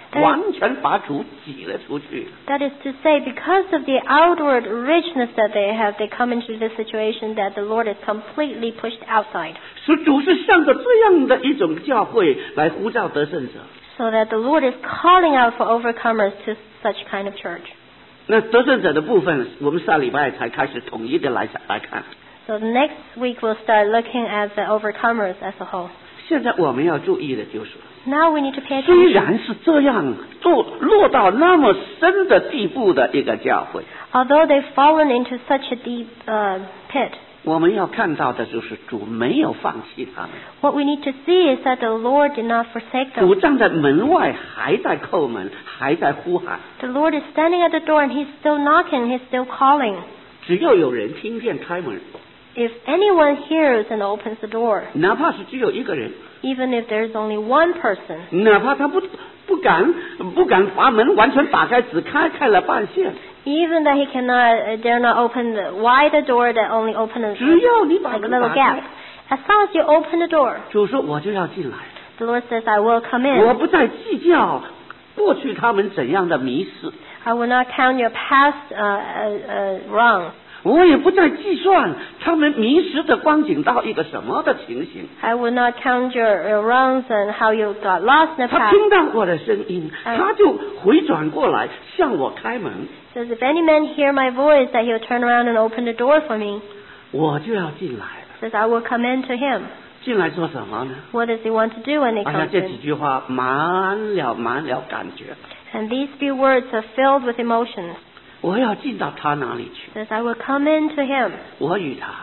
完全把主挤了出去。 That is to say, because of the outward richness that they have, they come into this situation that the Lord is completely pushed outside. 所以主是向着这样的一种教会来呼召得胜者。 So that the Lord is calling out for overcomers to such kind of church. 那得胜者的部分，我们下礼拜才开始统一的来来看。 So next week we'll start looking at the overcomers as a whole. 现在我们要注意的就是， Now we need to pay 虽 attention. 然是这样做落到那么深的地步的一个教会， Although they've fallen into such a deep uh, pit, 我们要看到的就是主没有放弃他们。 what we need to see is that the Lord did not forsake 主 them. 站在门外，还在叩门，还在呼喊。 The Lord is standing at the door and He's still knocking, He's still calling. 只要有人听见开门， If anyone hears and opens the door, 哪怕是只有一个人， even if there's only one person, 哪怕他不不敢不敢把门完全打开，只开开了半线， even that he cannot, uh, dare not open the, wide the door that only open a, 只要你把 like a 门 little 打 gap. 开， As long as you open the door, 主说我就要进来， the Lord says, I will come 我 in. 不再计较过去他们怎样的迷失， I will not count your past uh, uh, uh, wrongs. 我也不再计算他们迷失的光景到一个什么的情形。 I will not count your, your wrongs and how you got lost in the 他 past. 听到我的声音， 嗯他就回转过来向我开门， Says, if any man hear my voice, that he'll turn around and open the door for me. 我就要进来了。 Says, I will come in to him. 进来做什么呢？ What does he want to do when he 好像 comes 这几 in? 句话满了满了感觉。 And these few words are filled with emotions. 我要进到他那里去， Says, I will come in to him. 我与他，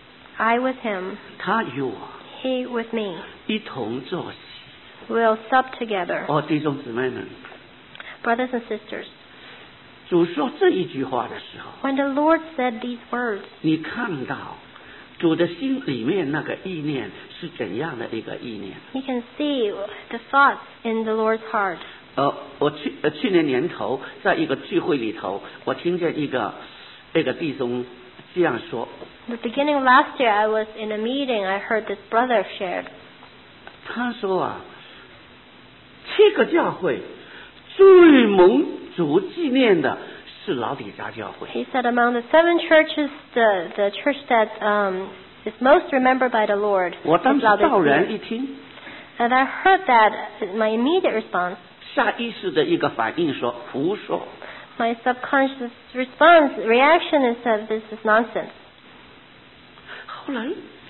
I with him. 他与我 He with me. 一同坐席。 We'll sup together. 哦，弟兄姊妹们， Brothers and sisters, 主说这一句话的时候， when the Lord said these words, 你看到主的心里面那个意念是怎样的一个意念？ you can see the thoughts in the Lord's heart. 呃，我去呃去年年头在一个聚会里头，我听见一个一个弟兄这样说， At the beginning of last year, I was in a meeting. I heard this brother shared. 他说啊，七个教会最蒙主纪念的是老底嘉教会。 He said among the seven churches, the, the church that um, is most remembered by the Lord 我 is 当时骤然 Laodicea. 一听， And I heard that, my immediate response, 下意识的一个反应说胡说。 my subconscious response, reaction is that this is nonsense. 后来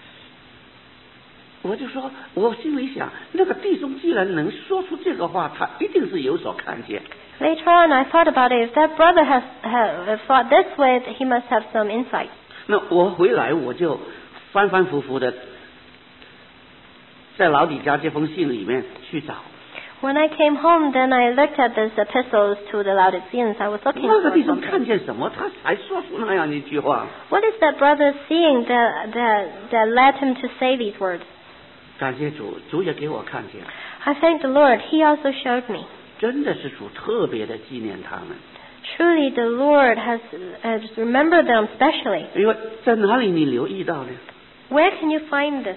我就说，我心里想，那个弟兄既然能说出这个话，他一定是有所看见。 Later on, I thought about it. If that brother has, has thought this way, he must have some insight. 那我回来我就反反复复的在老底嘉这封信里面去找。 When I came home, then I looked at these epistles to the Laodiceans. I was looking 那个 for 弟兄看 something. 见什么，他才说出那样一句话。 What is that brother seeing that, that, that led him to say these words? 感谢主，主也给我看见， I thank the Lord. He also showed me. 真的是主特别的纪念他们。 Truly, the Lord has, has remembered them specially. 因为在哪里你留意到呢？ Where can you find this?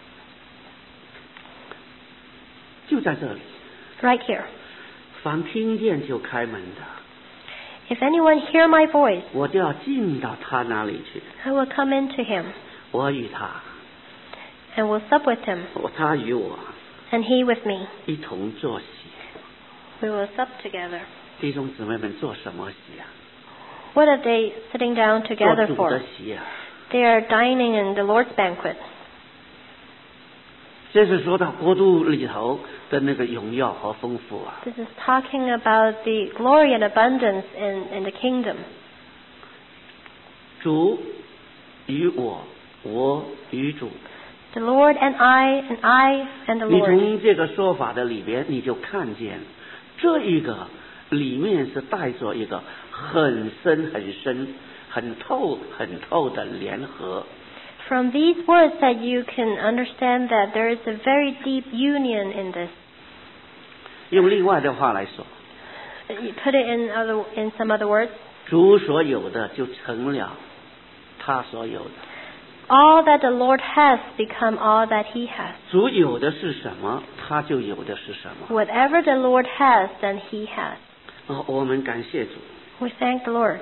就在这里， Right here. 凡听见就开门的， If anyone hear my voice, 我就要进到他那里去， I will come into him 我与他， and will sup with him, 我他与我 and he with me. 一同坐席。 We will sup together. 弟兄姊妹们做什么席啊？ What are they sitting down 做 together 主 for? 的席啊！ They are dining in the Lord's banquet. 这是说到国度里头的那个荣耀和丰富啊！ This is talking about the glory and abundance in, in the kingdom. 主与我，我与主。 The Lord and I, and I and the 你 Lord. 从这个说法的里边，你就看见这一个里面是带着一个很深很深、很透很透的联合。 From these words that you can understand that there is a very deep union in this. 用另外的话来说， You put it in other in some other words. 主所有的就成了他所有的。 all that the Lord has become all that he has. 主有的是什么，他就有的是什么。 Whatever the Lord has, then he has. 哦，我们感谢主。 We thank the Lord.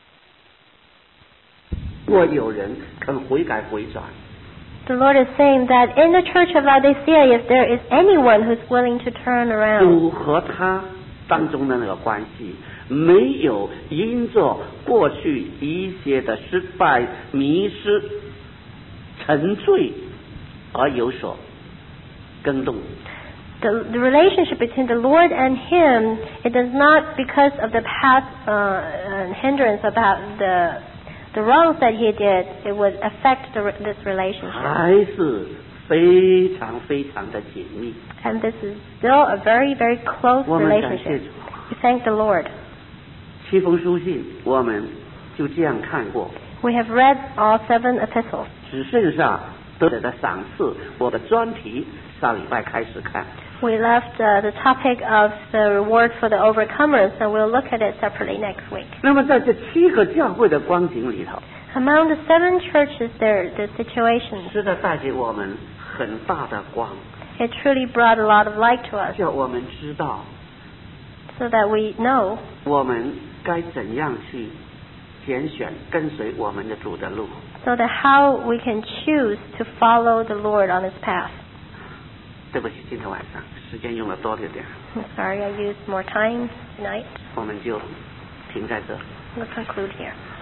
如果有人肯悔改回转， The Lord is saying that in the church of Laodicea, if there is anyone who's willing to turn around, 主和他当中的那个关系，没有因着过去一些的失败、迷失、沉醉而有所更动。 the, the relationship between the Lord and him, it does not because of the past uh, uh, hindrance about the the wrongs that he did, it would affect the, this relationship. 还是非常非常的紧密。 And this is still a very, very close 我们感谢 relationship. 主。 We thank the Lord. 七封书信我们就这样看过， We have read all seven epistles. 只剩下得者的赏赐，我的专题上礼拜开始看。 We left uh, the topic of the reward for the overcomers, and we'll look at it separately next week. 那么在这七个教会的光景里头， Among the seven churches, there the situations, 实在带给我们很大的光， it truly brought a lot of light to us, 叫我们知道 so that we know 我们该怎样去拣选跟随我们的主的路。 so that how we can choose to follow the Lord on his path. 对不起，今天晚上时间用了多了点， I'm sorry I used more time tonight. 我们就停在这。 We'll conclude here.